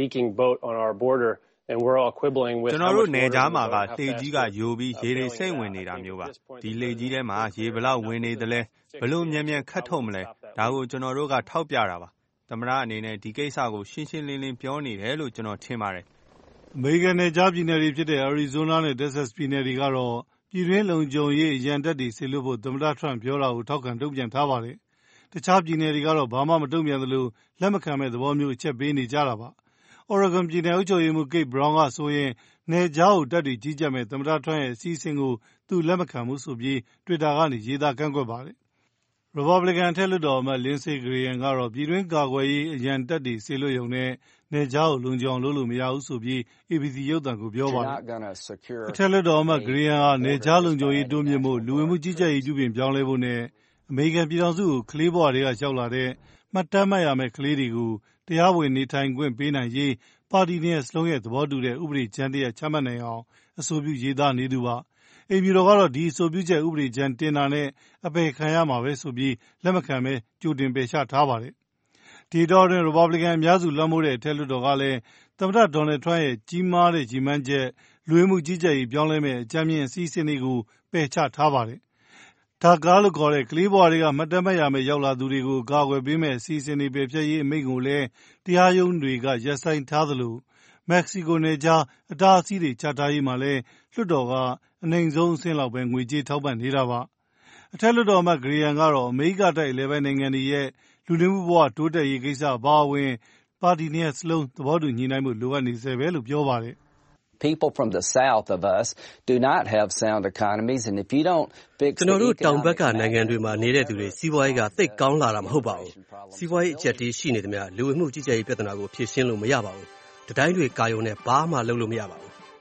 ကျွန်တော်တို့နယ်ခြားမှာကလှေကြီးကယိုပြီးရေတွေစိမ့်ဝင်နေတာမျိုးပါဒီလှေကြီးထဲမှာရေဘလောက်ဝင်နေသလဲဘလို့မြန်မြန်ခတ်ထုတ်မလဲဒါကိုကျွန်တော်တို့ကထောက်ပြတာပါသမ္မတအနေနဲ့ဒီကိစ္စကိုရှင်းရှင်းလင်းလင်းပြောနေတယ်လို့ကျွန်တော်ထင်ပါတယ်အမေရိကန်နယ်ခြားပြည်နယ်တွေဖြစ်တဲ့ Arizona နဲ့ Texas ပြည်နယ်တွေကတော့ပြည်တွင်းလုံခြုံရေးအရန်တပ်တွေဆေလွတ်ဖို့သမ္မတထရန့်ပြောတာကိုထောက်ခံတုံ့ပြန်ထားပါတယ်တခြားပြည်နယ်တွေကတော့ဘာမှမတုံ့ပြန်သလိုလက်မခံမဲ့သဘောမျိုးအချက်ပေးနေကြတာပါOregon ပြည်နယ်အုပ်ချုပ်ရေးမှူး Kate Brown ကဆိုရင်နယ်ခြားကိုတပ်တွေကြီးကြပ်မဲ့သမ္မတထရန့်ရဲ့အစီအစဉ်ကိုသူလက်မခံဘူးဆိုပြီး Twitter ကနေရေးသားကန့်ကွက်ပါတယ်။ Republican အထက်လွှတ်တော်အမတ် Lindsey Graham ကတော့ပြည်တွင်းကာကွယ်ရေးအရန်တပ်တွေစေလွှတ်ရုံနဲ့နယ်ခြားကိုလုံခြုံအောင်လုပ်လို့မရဘူးဆိုပြီး ABC ရုပ်သံကိုပြောပါတယ်။အထက်လွှတ်တော်အမတ် Graham ကနယ်ခြားလုံခြုံရေးတိုးမြှင့်ဖို့လူဝင်မှုကြီးကြပ်ရေးပြုပြင်ပြောင်းလဲဖို့နဲ့အမေရိကန်ပြည်ထောင်စုကိုကလေးဘဝတွေကရောက်လာတဲ့မှတ်တမ်းမှတ်ရမယ့်ကလေးတွေကိုတရားဝင်နေထိုင်ခွင့်ပေးနိုင်ရေးပါတီနှစ်ရပ်စလုံးရဲ့သဘောတူတဲ့ဥပဒေကြမ်းတရပ်ချမှတ်နိုင်အောင်အဆိုပြုရေးသားနေသူပါ။အိမ်ဖြူတော်ကတော့ဒီအဆိုပြုချက်ဥပဒေကြမ်းတင်တာနဲ့အပယ်ခံရမှာပဲဆိုပြီးလက်မခံပဲကြိုတင်ပယ်ချထားပါတယ်။ဒီတော့တွင် Republican အများစုလွှမ်းမိုးတဲ့အထက်လွှတ်တော်ကလည်းသမ္မတဒေါ်နယ်ထရန့်ရဲ့ကြီးမားတဲ့ကြီးမှန်းချက်လူဝင်မှုကြီးကြပ်ရေးပြောင်းလဲမဲ့အကြမ်းမြင့်အစီအစဉ်တွေကိုပယ်ချထားပါတယ်။ဒါကားလို့ခေါ်တဲ့ကလေးဘဝတွေကမှတ်တမ်းမှတ်ရမယ့်ရောက်လာသူတွေကိုကာကွယ်ပေးမဲ့အစီအစဉ်တွေပယ်ဖျက်ရေးအမိန့်ကိုလည်းတရားရုံးတွေကရပ်ဆိုင်းထားသလိုမက္ကဆီကိုနယ်ခြားအတားအဆီးတွေချထားရေးမှာလည်းလွှတ်တော်ကအနိုင်ဆုံးအဆင့်လောက်ပဲငွေကြေးထောက်ပံ့နေတာပါ။အထက်လွှတ်တော်အမတ် Graham ကတော့အမေရိကတိုက်အလယ်ပိုင်းနိုင်ငံတွေရဲ့လူနေမှုဘဝတိုးတက်ရေးကိစ္စအပါအဝင်ပါတီနှစ်ရပ်စလုံးသဘောတူညှိနှိုင်းမှုလိုအပ်နေစေပဲလို့ပြောပါတယ်။ People from the south of us do not have sound economies and if you don't fix ကျွန်တော်တို့တောင်ဘက်ကနိုင်ငံတွေမှာနေတဲ့သူတွေစီးပွားရေးကသိပ်ကောင်းလာတာမဟုတ်ပါဘူးစီးပွားရေးအကျပ်တီးရှိနေသမျှလူဝင်မှုကြီးကြပ်ရေးပြဿနာကိုဖြေရှင်းလို့မရပါဘူးတတိုင်းတွေကာယုံနဲ့ဘာမှလုပ်လို့မရပါဘူး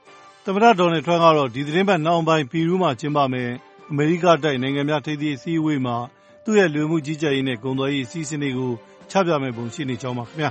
သမ္မတဒေါ်နယ်ထရန့်ကတော့ဒီသတင်းပတ်နောက်ပိုင်းပီရူးမှာကျင်းပမယ်အမေရိကတိုက်နိုင်ငံများထိပ်သီးအစည်းအဝေးမှာသူ့ရဲ့လူမှုကြီးကြပ်ရေးနဲ့ကုန်သွယ်ရေးအစီအစဉ်တွေကိုချပြမယ်ပုံရှိနေကြောင်းပါခင်ဗျာ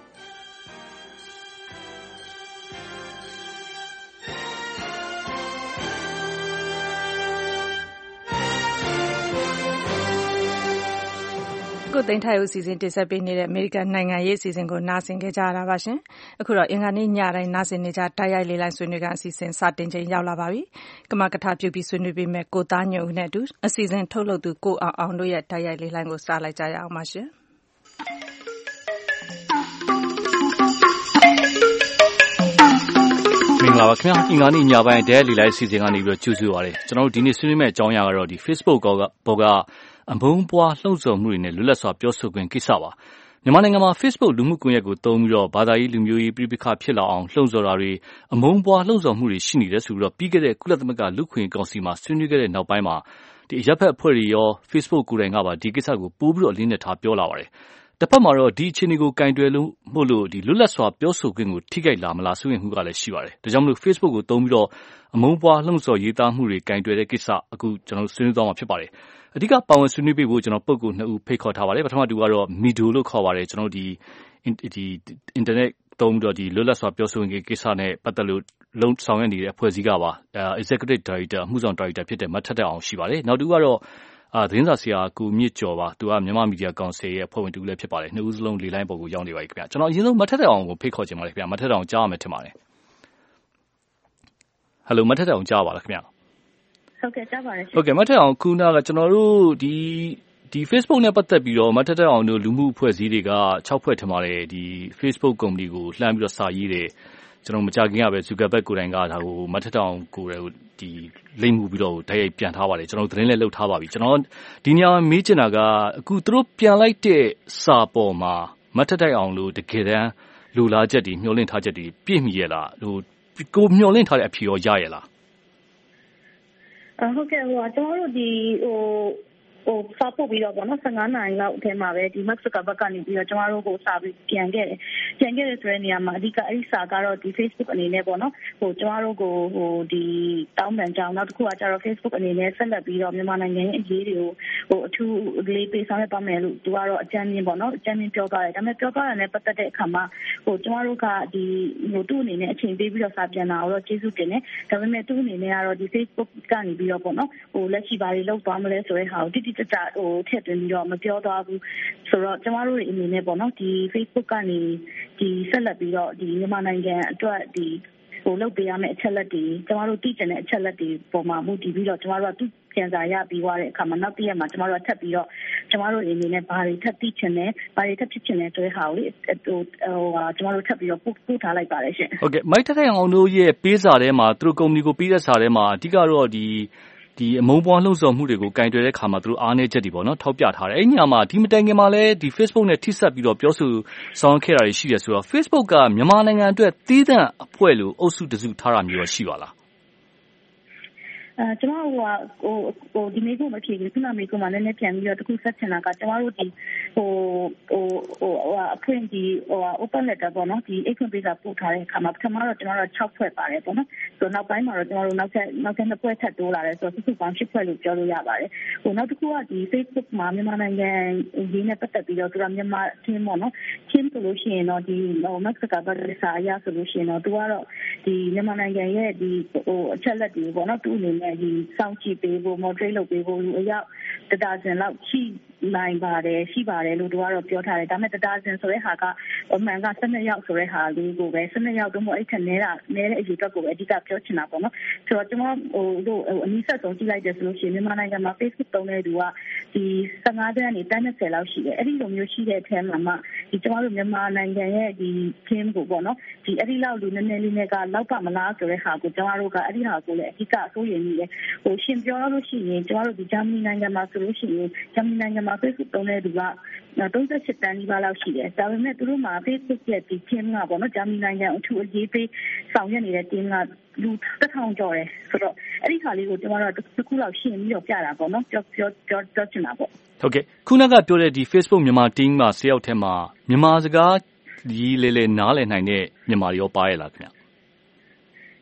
ကိုသိန်းထိုက်ဦးစီစဉ်တင်ဆက်ပေးနေတဲ့အမေရိကန်နိုင်ငံရေးအစီအစဉ်ကိုနားဆင်ကြကြရတာပါရှင်။အခုတော့အင်္ဂါနေ့ညတိုင်းနားဆင်နေကြတိုက်ရိုက်လေးလိုင်းဆွေးနွေးကအစီအစဉ်စတင်ချိန်ရောက်လာပါပြီ။ကမကထပြုပြီးဆွေးနွေးပေးမဲ့ကိုသားညွန့်ဦးနဲ့အတူအစီအစဉ်ထုတ်လုပ်သူကိုအောင်တို့ရဲ့တိုက်ရိုက်လေးလိုင်းကိုစလိုက်ကြရအောင်ပါရှင်။မင်္ဂလာပါခင်ဗျာအင်္ဂါနေ့ညပိုင်းတဲလီလိုက်အစီအစဉ်ကနေပြီးတော့ကြိုဆိုပါရစေကျွန်တော်တို့ဒီနေ့ဆွေးနွေးမယ့်အကြောင်းအရာကတော့ဒီ Facebook ပေါ်ကအမုန်းပွားလှုံ့ဆော်မှုတွေနဲ့လွတ်လပ်စွာပြောဆိုခွင့်ကိစ္စပါမြန်မာနိုင်ငံမှာ Facebook လူမှုကွန်ရက်ကိုသုံးပြီးတော့ဘာသာရေးလူမျိုးရေးပြိပခါဖြစ်လာအောင်လှုံ့ဆော်တာတွေအမုန်းပွားလှုံ့ဆော်မှုတွေရှိနေတယ်ဆိုပြီးတော့ပြီးခဲ့တဲ့ကုလသမဂ္ဂလူ့ခွင့်ကောင်စီမှာဆွေးနွေးခဲ့တဲ့နောက်ပိုင်းမှာဒီအရပ်ဖက်အဖွဲ့တွေရော Facebook ကိုယ်တိုင်ကပါဒီကိစ္စကိုပို့ပြီးတော့အလေးနက်ထားပြောလာပါတယ်တစ်ဖက်မှာတော့ဒီအခြေအနေကိုကင်တွယ်လို့မို့လို့ဒီလွတ်လပ်စွာပြောဆိုခွင့်ကိုထိခိုက်လာမလားဆိုရင်မှုကလည်းရှိပါတယ်ဒါကြောင့်မလို့ Facebook ကိုသုံးပြီးတော့အမုန်းပွားလှုံ့ဆော်ရေးသားမှုတွေကင်တွယ်တဲ့ကိစ္စအခုကျွန်တော်ဆွေးနွေးသွားမှာဖြစ်ပါတယ်အဓိကပါဝင်ဆွေးနွေးပေးဖို့ကျွန်တော်ပုဂ္ဂိုလ်2ဦးဖိတ်ခေါ်ထားပါတယ်ပထမတူကတော့ Mido လို့ခေါ်ပါတယ်ကျွန်တော်ဒီ internet သုံးပြီးတော့ဒီလွတ်လပ်စွာပြောဆိုရေးကိစ္စနဲ့ပတ်သက်လို့လုံဆောင်ရနေတဲ့အဖွဲ့အစည်းကပါexecutive director အမှုဆောင် director ဖြစ်တဲ့မထက်တက်အောင်ရှိပါတယ်နောက်တူကတော့သတင်းစာဆရာကိုမြင့်ကျော်ပါသူကမြန်မာမီဒီယာကောင်စီရဲ့အဖွဲ့ဝင်တူလည်းဖြစ်ပါတယ်နှစ်ဦးစလုံးလေးလိုင်းပေါ်ကိုရောက်နေပါပြီခင်ဗျကျွန်တော်အရင်ဆုံးမထက်တက်အောင်ကိုဖိတ်ခေါ်ချင်ပါတယ်ခင်ဗျမထက်တက်အောင်ကြားရမယ်ထင်ပါတယ်ဟယ်လိုမထက်တက်အောင်ကြားပါလားခင်ဗျဟုတ်ကဲ့ကြားပါတယ်ဟုတ်ကဲ့မထက်အောင်ခုနကကျွန်တော်တို့ဒီ Facebook နဲ့ပတ်သက်ပြီးတော့မထက်တက်အောင်တို့လူမှုအဖွဲ့အစည်းတွေက6ဖွဲ့ထင်ပါတယ်ဒီ Facebook ကုမ္ပဏီကိုလှမ်းပြီးတော့စာရေးတယ်ကျွန်တော်မကြခင်ကပဲ Zuckerberg ကိုယ်တိုင်ကဒါကိုမထက်တောင်ကိုယ်ဒီလိမ့်မှုပြီးတော့တိုက်ရိုက်ပြန်ထားပါတယ်ကျွန်တော်သတင်းလည်းလုပ်ထားပါပြီကျွန်တော်ဒီညမေးချင်တာကအခုသူတို့ပြန်လိုက်တဲ့စာပေါ်မှာမထက်တိုက်အောင်လို့တကယ်တမ်းလူလားချက်တွေမျှော်လင့်ထားချက်တွေပြည့်မီရဲ့လားဟိုကိုမျှော်လင့်ထားတဲ့အဖြေရောရရဲ့လားဟုတ်ကဲ့ကျွန်တော်တို့ဒီစာပို့ပြီးတော့ပေါ့နော်15နာရီလောက်အထက်မှာပဲဒီ Mark Zuckerberg ကနေပြီးတော့ကျွန်တော်တို့ကိုစာပြီးပြန်ခဲ့တယ်ဆိုတဲ့နေရာမှာအဓိကအဲ့ဒီစာကတော့ဒီ Facebook အနေနဲ့ပေါ့နော်ကျွန်တော်တို့ကိုဒီတောင်းပန်ကြောင်းနောက်တစ်ခုကကျတော့ Facebook အနေနဲ့ဆက်လက်ပြီးတော့မြန်မာနိုင်ငံရဲ့အရေးတွေကိုအထူးလေးပေးဆောင်ရွက်ပါမယ်လို့သူကတော့အကြမ်းမြင်ပေါ့နော်အကြမ်းမြင်ပြောသွားတယ်ဒါပေမဲ့ပြောသွားတာနဲ့ပတ်သက်တဲ့အခါမှာကျွန်တော်တို့ကဒီသူ့အနေနဲ့အချိန်ပေးပြီးတော့စာပြန်တာတော့ကျေးဇူးတင်တယ်ဒါပေမဲ့သူ့အနေနဲ့ကတော့ဒီ Facebook ကနေပြီးတော့ပေါ့နော်လက်ရှိဘာတွေလုပ်သွားမလဲဆိုတဲ့ဟာကိုတိတိကျကျထည့်သွင်းပြီးတော့မပြောသွားဘူးဆိုတော့ကျမတို့တွေအနေနဲ့ပေါ့နော်ဒီ Facebook ကနေဒီဆက်လက်ပြီးတော့ဒီမြန်မာနိုင်ငံအတွက်ဒီလုပ်ပေးရမယ့်အချက်လက်တွေကျမတို့သိကျင်တဲ့အချက်လက်တွေပေါ်မှာမူတည်ပြီးတော့ကျမတို့ကသူပြန်စာရပြီးသွားတဲ့အခါမှာနောက်တစ်ရက်မှာကျမတို့ကထပ်ပြီးတော့ကျမတို့အနေနဲ့ဘာတွေထပ်သိချင်လဲဘာတွေထပ်ဖြစ်ချင်လဲဆိုတဲ့ဟာကိုကျမတို့ထပ်ပြီးတော့ပို့ထားလိုက်ပါတယ်ရှင်ဟုတ်ကဲ့မိုက်ထက်ထိုင်အောင်တို့ရဲ့ပေးစာထဲမှာသူတို့ကုမ္ပဏီကိုပေးတဲ့စာထဲမှာအဓိကတော့ဒီအမုန်းပွားလှုံ့ဆော်မှုတွေကိုကင်တွယ်တဲ့အခါမှာသူတို့အားနည်းချက်တွေပေါ့နော်ထောက်ပြထားတယ်အဲ့ညမှာဒီမတိုင်ခင်မှာလည်းဒီ Facebook နဲ့ထိစပ်ပြီးတော့ပြောဆိုဆောင်ခဲ့တာတွေရှိတယ်ဆိုတော့ Facebook ကမြန်မာနိုင်ငံအတွက်သီးသန့်အဖွဲ့လို့အုပ်စုတစုထားတာမျိုးရှိပါလားကျမတို့ဒီမေးခွန်းမဖြေဘူးခုနမေးခွန်းမှာလည်းနည်းပြန်ပြီးတော့တခုဆက်ချင်တာကကျမတို့ဒီအဖွင့်ဒီopen letter ပေါ့နော်ဒီအိတ်ဖွင့်ပေးစာပို့ထားတဲ့အခါမှာပထမတော့ကျမတို့6ဖွဲ့ပါတယ်ပေါ့နော်ဆိုတော့နောက်ပိုင်းမှာတော့ကျမတို့နောက်ထပ်2ဖွဲ့ထပ်တိုးလာတယ်ဆိုတော့စုစုပေါင်း10ဖွဲ့လို့ပြောလို့ရပါတယ်နောက်တစ်ခုကဒီ Facebook မှာမြန်မာနိုင်ငံရင်းနဲ့ပတ်သက်ပြီးတော့သူကမြန်မာချင်းပေါ့နော်ချင်းဆိုလို့ရှိရင်တော့ဒီ Mark Zuckerberg စာအရဆိုလို့ရှိရင်တော့သူကတော့ဒီမြန်မာနိုင်ငံရဲ့ဒီအချက်လက်တွေပေါ့နော်သူအနေနဲ့ဒီစောင့်ကြည့်ပေးဖို့ moderate လုပ်ပေးဖို့အရောက်တဒါဇင်လောက်ရှိနိုင်ပါတယ်ရှိပါတယ်လို့သူကတော့ပြောထားတယ်ဒါပေမဲ့တဒါဇင်ဆိုတဲ့ဟာကအမှန်က12ယောက်ဆိုတဲ့ဟာလေးကိုပဲ12ယောက်တော့မဟုတ်အဲ့ထက်နည်းတဲ့အရေးအတွက်ကိုပဲအဓိကပြောချင်တာပေါ့နော်ဆိုတော့ကျွန်တော်အနည်းဆက်ဆုံးကြည့်လိုက်တယ်ဆိုလို့ရှိရင်မြန်မာနိုင်ငံမှာ Facebook သုံးတဲ့သူကဒီ15တန်းကနေ30လောက်ရှိတယ်အဲ့ဒီလိုမျိုးရှိတဲ့အထက်မှာဒီကျွန်တော်တို့မြန်မာနိုင်ငံရဲ့ဒီ team ကိုပေါ့နော်ဒီအဲ့ဒီလောက်လူနည်းနည်းလေးနဲ့ကလောက်ပါမလားဆိုတဲ့ဟာကိုကျွန်တော်တို့ကအဲ့ဒီဟာကိုလည်းအဓိကအစိုးရနေတယ်ရှင်ပြောလို့ရှိရင်ကျွန်တော်တို့ဒီဂျာမနီနိုင်ငံမှာဆိုလို့ရှိရင်ဂျာမနီနိုင်ငံမှာ Facebook သုံးတဲ့သူက38တန်းနီးပါးလောက်ရှိတယ်ဒါပေမဲ့သူတို့မှာ Facebook ရဲ့ဒီ team ကပေါ့နော်ဂျာမနီနိုင်ငံအထူးအရေးပေးဆောင်ရွက်နေတဲ့ team ကလူ1000ကျော်တယ်ဆိုတော့အဲ့ဒီခါလေးကိုကျွန်တော်တို့တစ်ခုလောက်ရှင်းပြီးတော့ပြတာပေါ့နော်ပြောချင်တာပေါ့ဟုတ်ကဲ့ခုနကပြောတဲ့ဒီ Facebook မြန်မာ team မှာ10ယောက်ထဲမှာမြန်မာစကားဒီလေနားလည်နိုင်တဲ့မြန်မာတွေရောပါရဲ့လားခင်ဗျ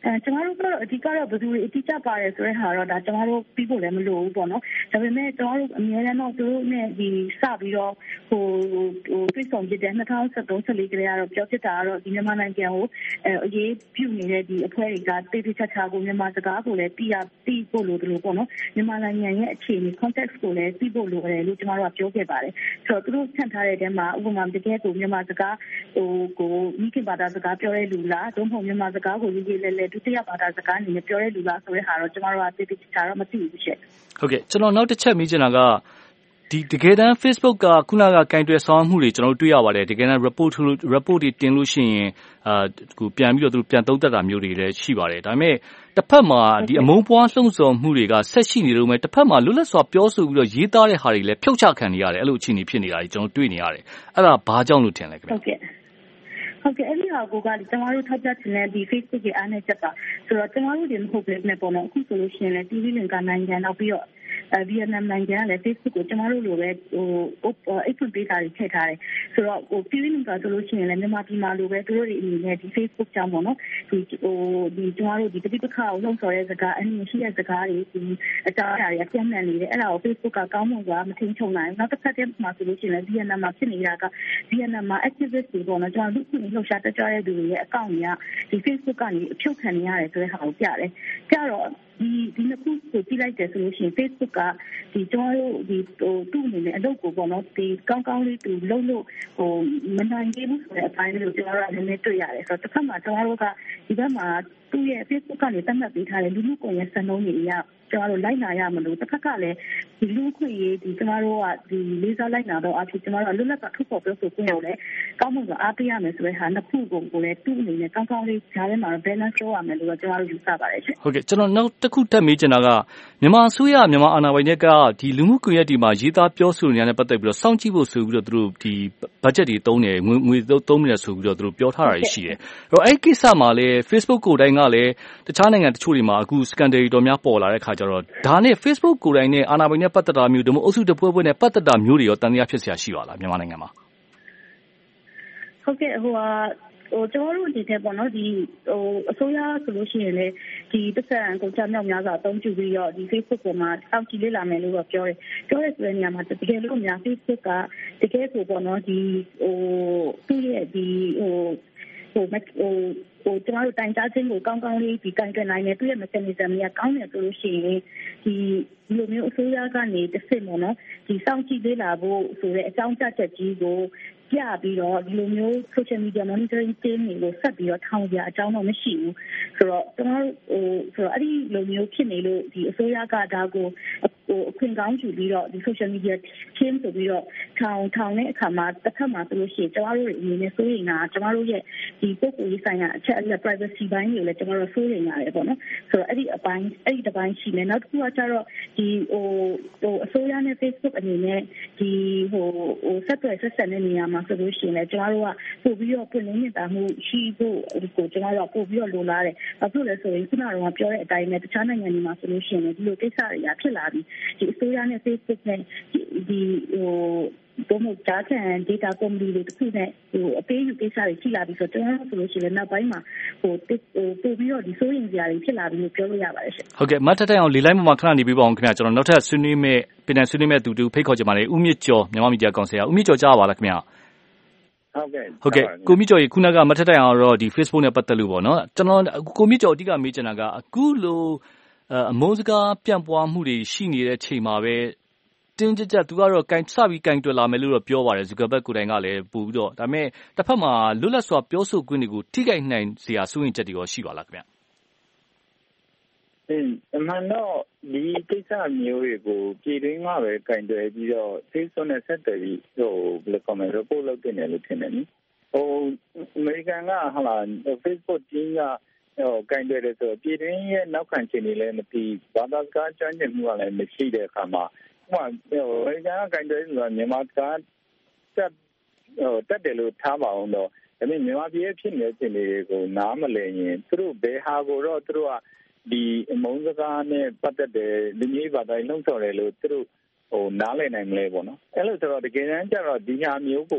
ကျမတို့ကတော့အဓိကတော့ဘယ်သူတွေအတိအကျပါတယ်ဆိုတဲ့ဟာတော့ဒါကျမတို့ပြီးဖို့လည်းမလိုဘူးပေါ့နော်ဒါပေမဲ့ကျမတို့အများအားတော့သူတို့နဲ့ဒီစပြီးတော့တွေ့ဆုံဖြစ်တဲ့2013-14ကလေးကတော့ပြောဖြစ်တာကတော့ဒီမြန်မာနိုင်ငံကိုအရေးပြုနေတဲ့ဒီအဖွဲ့တွေကတိတိကျကျကိုမြန်မာစကားကိုလည်းသိဖို့လိုတယ်လို့ပေါ့နော်မြန်မာနိုင်ငံရဲ့အခြေအနေ context ကိုလည်းသိဖို့လိုတယ်လို့ကျမတို့ကပြောခဲ့ပါတယ်ဆိုတော့သူတို့ဆန့်ထားတဲ့အထဲမှာဥပမာတကယ်ကိုမြန်မာစကားကိုမိခင်ဘာသာစကားပြောတဲ့လူလားသို့မဟုတ်မြန်မာစကားကိုရေးရေးလဲလဲဒုတိယဘာသာစကားအနေနဲ့ပြောတဲ့လူလားဆိုတဲ့ဟာတော့ကျမတို့ကတိတိကျကျတော့မသိဘူးရှင့်ဟုတ်ကဲ့ကျွန်တော်နောက်တစ်ချက်မေးချင်တာကဒီတကယ်တမ်း Facebook ကခုနကကင်တွယ်ဆောင်မှုတွေကျွန်တော်တို့တွေ့ရပါတယ်တကယ်တမ်း report တွေတင်လို့ရှိရင်ပြန်ပြီးတော့သူပြန်သုံးသပ်တာမျိုးတွေလည်းရှိပါတယ်ဒါပေမဲ့တစ်ဖက်မှာဒီအမုန်းပွားလှုံ့ဆော်မှုတွေကဆက်ရှိနေလို့မဲ့တစ်ဖက်မှာလွတ်လပ်စွာပြောဆိုပြီးတော့ရေးသားတဲ့ဟာတွေလည်းဖြုတ်ချခံနေရတယ်အဲ့လိုအခြေအနေဖြစ်နေတာကြီးကျွန်တော်တွေ့နေရတယ်အဲ့ဒါဘာကြောင့်လို့ထင်လဲခင်ဗျဟုတ်ကဲ့အဲ့ဒီဟာကိုကကျမတို့ထောက်ပြချင်တဲ့ဒီ Facebook ရဲ့အားနည်းချက်ပါဆိုတော့ကျမတို့ဒီမဟုတ်ဘဲနဲ့ပေါ့နော်အခုဆိုလို့ရှိရင်လည်း TV လင်ကနိုင်ငံနောက်ပြီးတော့ဗီယက်နမ်နိုင်ငံကလည်း Facebook ကိုကျမတို့လိုပဲအိတ်ဖွင့်ပေးတာတွေထည့်ထားတယ်ဆိုတော့ပြည်တွင်းမှာဆိုလို့ရှိရင်လည်းမြန်မာပြည်မှာလိုပဲသူတို့တွေအနေနဲ့ဒီ Facebook ကြောင့်ပေါ့နော်ဒီကျမတို့ဒီပဋိပက္ခကိုလှုံ့ဆော်တဲ့စကားအနည်းရှိတဲ့စကားတွေဒီအကြောင်းအရာတွေပြန့်နှံ့နေတယ်အဲ့ဒါကို Facebook ကကောင်းမွန်စွာမထိန်းချုပ်နိုင်ဘူးနောက်တစ်ခါတည်းမှာဆိုလို့ရှိရင်လည်းဗီယက်နမ်မှာဖြစ်နေတာကဗီယက်နမ်မှာ activist တွေပေါ့နော်ကျွန်တော်တို့လှုပ်ရှားတက်ကြွတဲ့သူတွေရဲ့အကောင့်တွေကဒီ Facebook ကနေအဖြုတ်ခံနေရတယ်ဆိုတဲ့ဟာကိုပြတယ်ကြတော့ဒီနှစ်ခုကိုကြည့်လိုက်တယ်ဆိုလို့ရှိရင် Facebook ကဒီကျွန်တော်တို့ဒီသူ့အနေနဲ့အလုပ်ကိုပေါ့နော်ဒီကောင်းကောင်းလေးသူလုပ်လို့မနိုင်သေးဘူးဆိုတဲ့အပိုင်းလေးကိုကျွန်တော်တို့ကနည်းနည်းတွေ့ရတယ်ဆိုတော့တစ်ခါမှကျွန်တော်တို့ကဒီဘက်မှာသူ့ရဲ့ Facebook ကနေသတ်မှတ်ပေးထားတဲ့လူမှုကွန်ရက်စံနှုန်းတွေအရကျွန်တော်တို့လိုက်နာရမလို့တစ်ခါကလည်းဒီလူခွင့်ရေးဒီကျွန်တော်တို့ကဒီလေးစားလိုက်နာတော့အဖြစ်ကျွန်တော်တို့လွတ်လပ်စွာထုတ်ဖော်ပြောဆိုခွင့်ကိုလည်းကောင်းမွန်စွာအားပေးရမယ်ဆိုတဲ့ဟာနှစ်ခုကိုလည်းသူ့အနေနဲ့ကောင်းကောင်းလေးဂျားထဲမှာ balance လုပ်ရမယ်လို့ကျွန်တော်တို့ယူဆပါတယ်ရှင်ဟုတ်ကဲ့ကျွန်တော်နောက်တစ်ခုထပ်မေးချင်တာကမြန်မာအစိုးရမြန်မာအာဏာပိုင်တွေကဒီလူမှုကွန်ရက်တွေမှာရေးသားပြောဆိုနေရတဲ့ပတ်သက်ပြီးတော့စောင့်ကြည့်ဖို့ဆိုပြီးတော့သူတို့ဒီ budget တွေသုံးတယ်ငွေသုံးနေတယ်ဆိုပြီးတော့သူတို့ပြောထားတာရှိတယ်အဲ့တော့အဲ့ကိစ္စမှာလည်း Facebook ကိုယ်တိုင်ကလည်းတခြားနိုင်ငံတချို့တွေမှာအခု scandal တွေတော်များပေါ်လာတဲ့ခါကျတော့ဒါနဲ့ Facebook ကိုယ်တိုင်နဲ့အာဏာပိုင်နဲ့ပတ်သက်တာမျိုးတို့အုပ်စုတစ်ဖွဲ့ဖွဲ့နဲ့ပတ်သက်တာမျိုးတွေရောတန်တရားဖြစ်เสียရှိပါလားမြန်မာနိုင်ငံမှာဟုတ်ကဲ့ကျွန်တော်တို့ဒီတဲ့ပေါ့နော်ဒီအစိုးရဆိုလို့ရှိရင်လည်းဒီပတ်စံကုန်ကြမြောက်များစွာအသုံးပြုပြီးတော့ဒီ Facebook ပေါ်မှာအောက်ကြည့်လေ့လာမယ်လို့တော့ပြောတယ်ဆိုတဲ့နေရာမှာတကယ်လို့များ Facebook ကတကယ်ကိုပေါ့နော်ဒီသူ့ရဲ့ဒီကျွန်တော်တို့တိုင်ကြားခြင်းကိုကောင်းကောင်းလေးဒီတိုင်ကြနိုင်တယ်သူ့ရဲ့ mechanism ကြီးကောင်းတယ်ဆိုလို့ရှိရင်ဒီလိုမျိုးအစိုးရကနေတစ်စစ်ပေါ့နော်ဒီစောင့်ကြည့်လေ့လာဖို့ဆိုတဲ့အကြောင်းပြချက်ကြီးကိုပြပြီးတော့ဒီလိုမျိုး social media monitoring team တွေကိုဆက်ပြီးတော့ထောင်ပြအကြောင်းတော့မရှိဘူးဆိုတော့ကျွန်တော်ဆိုတော့အဲ့ဒီလိုမျိုးဖြစ်နေလို့ဒီအစိုးရကဒါကိုအခွင့်ကောင်းယူပြီးတော့ဒီ social media team ဆိုပြီးတော့ထောင်တဲ့အခါမှာတစ်ခါမှဆိုလို့ရှိရင်ကျွန်တော်တို့အနေနဲ့စိုးရိမ်တာကျွန်တော်တို့ရဲ့ဒီပုဂ္ဂိုလ်ရေးဆိုင်ရာအချက်အလက် privacy ဘိုင်းတွေကိုလည်းကျွန်တော်တို့စိုးရိမ်ရတယ်ပေါ့နော်ဆိုတော့အဲ့ဒီတစ်ပိုင်းရှိမယ်နောက်တစ်ခုကကျတော့ဒီအစိုးရနဲ့ Facebook အနေနဲ့ဒီဆက်သွယ်ဆက်ဆံတဲ့နေရာမှာဆိုလို့ရှိရင်လည်းကျွန်တော်တို့ကပို့ပြီးတော့ပွင့်လင်းမြင်သာမှုရှိဖို့ကိုကျွန်တော်တို့ပို့ပြီးတော့လိုလားတယ်ဘာဖြစ်လဲဆိုရင်ခုနကပြောတဲ့အတိုင်းနဲ့တခြားနိုင်ငံတွေမှာဆိုလို့ရှိရင်ဒီလိုကိစ္စတွေကဖြစ်လာပြီးဒီအစိုးရနဲ့ Facebook နဲ့ဒီဘုံမကြားခံ data company တွေတခုနဲ့အပေးယူကိစ္စတွေရှိလာပြီးဆိုတော့ကျွန်တော်ဆိုလို့ရှိရင်နောက်ပိုင်းမှာပို့ပြီးတော့ဒီစိုးရင်စရာတွေဖြစ်လာပြီးလို့ပြောလို့ရပါတယ်ရှင်ဟုတ်ကဲ့မတ်ထထိုင်အောင်လေလိုက်မှာခဏနေပြီးပါအောင်ခင်ဗျာကျွန်တော်နောက်ထပ်ဆွေးနွေးမဲ့ပြည်နယ်ဆွေးနွေးမဲ့သူတူဖိတ်ခေါ်ကြပါလေဦးမြင့်ကျော်မြန်မာမီဒီယာကောင်စီဦးမြင့်ကျော်ကြားပါလားခင်ဗျာဟုတ်ကဲ့ကိုမြင့်ကျော်ရေခုနကမတ်ထထိုင်အောင်တော့ဒီ Facebook နဲ့ပတ်သက်လို့ပေါ့နော်ကျွန်တော်ကိုမြင့်ကျော်အဓိကမေးချင်တာကအခုလိုအမုန်းစကားပြန့်ပွားမှုတွေရှိနေတဲ့ချိန်မှာပဲတင်းကြပ်သူကတော့စပြီးကင်တွယ်လာမယ်လို့တော့ပြောပါတယ်ဇူကာဘတ်ကိုယ်တိုင်ကလည်းပို့ပြီးတော့ဒါပေမဲ့တစ်ဖက်မှာလွတ်လပ်စွာပြောဆိုခွင့်တွေကိုထိခိုက်နိုင်စရာစိုးရိမ်ချက်တွေရောရှိပါလားခင်ဗျအမှန်တော့ဒီကိစ္စမျိုးတွေကိုပြည်တွင်းကပဲကင်တွယ်ပြီးတော့ Facebook နဲ့ဆက်သွယ်ပြီးဘယ်လိုcomment report လုပ်တင်တယ်လို့ထင်တယ်နိအမေရိကန်ကဟာလာ Facebook ကြီးကကင်တွယ်တယ်ဆိုတော့ပြည်တွင်းရဲ့နောက်ခံခြင်းတွေလည်းမသိဘာသာစကားကျွမ်းကျင်မှုကလည်းမရှိတဲ့အခါမှာအမေရိကန်ကကင်တွယ်ဆိုတာမြန်မာစကားတက်တယ်လို့ထားပါအောင်တော့ဒါပေမဲ့မြန်မာပြည်ရဲ့ဖြစ်နေတဲ့ခြင်းတွေကိုနားမလည်ရင်သူတို့ဘယ်ဟာကိုတော့သူတို့ကဒီအမုန်းစကားနဲ့ပတ်သက်တဲ့လူမျိုးဘာသာရေးလှုံ့ဆော်တယ်လို့သူတို့နားလည်နိုင်မလဲပေါ့နော်အဲ့လိုဆိုတော့တကယ်တမ်းကျတော့ဒီညာမျိုးကို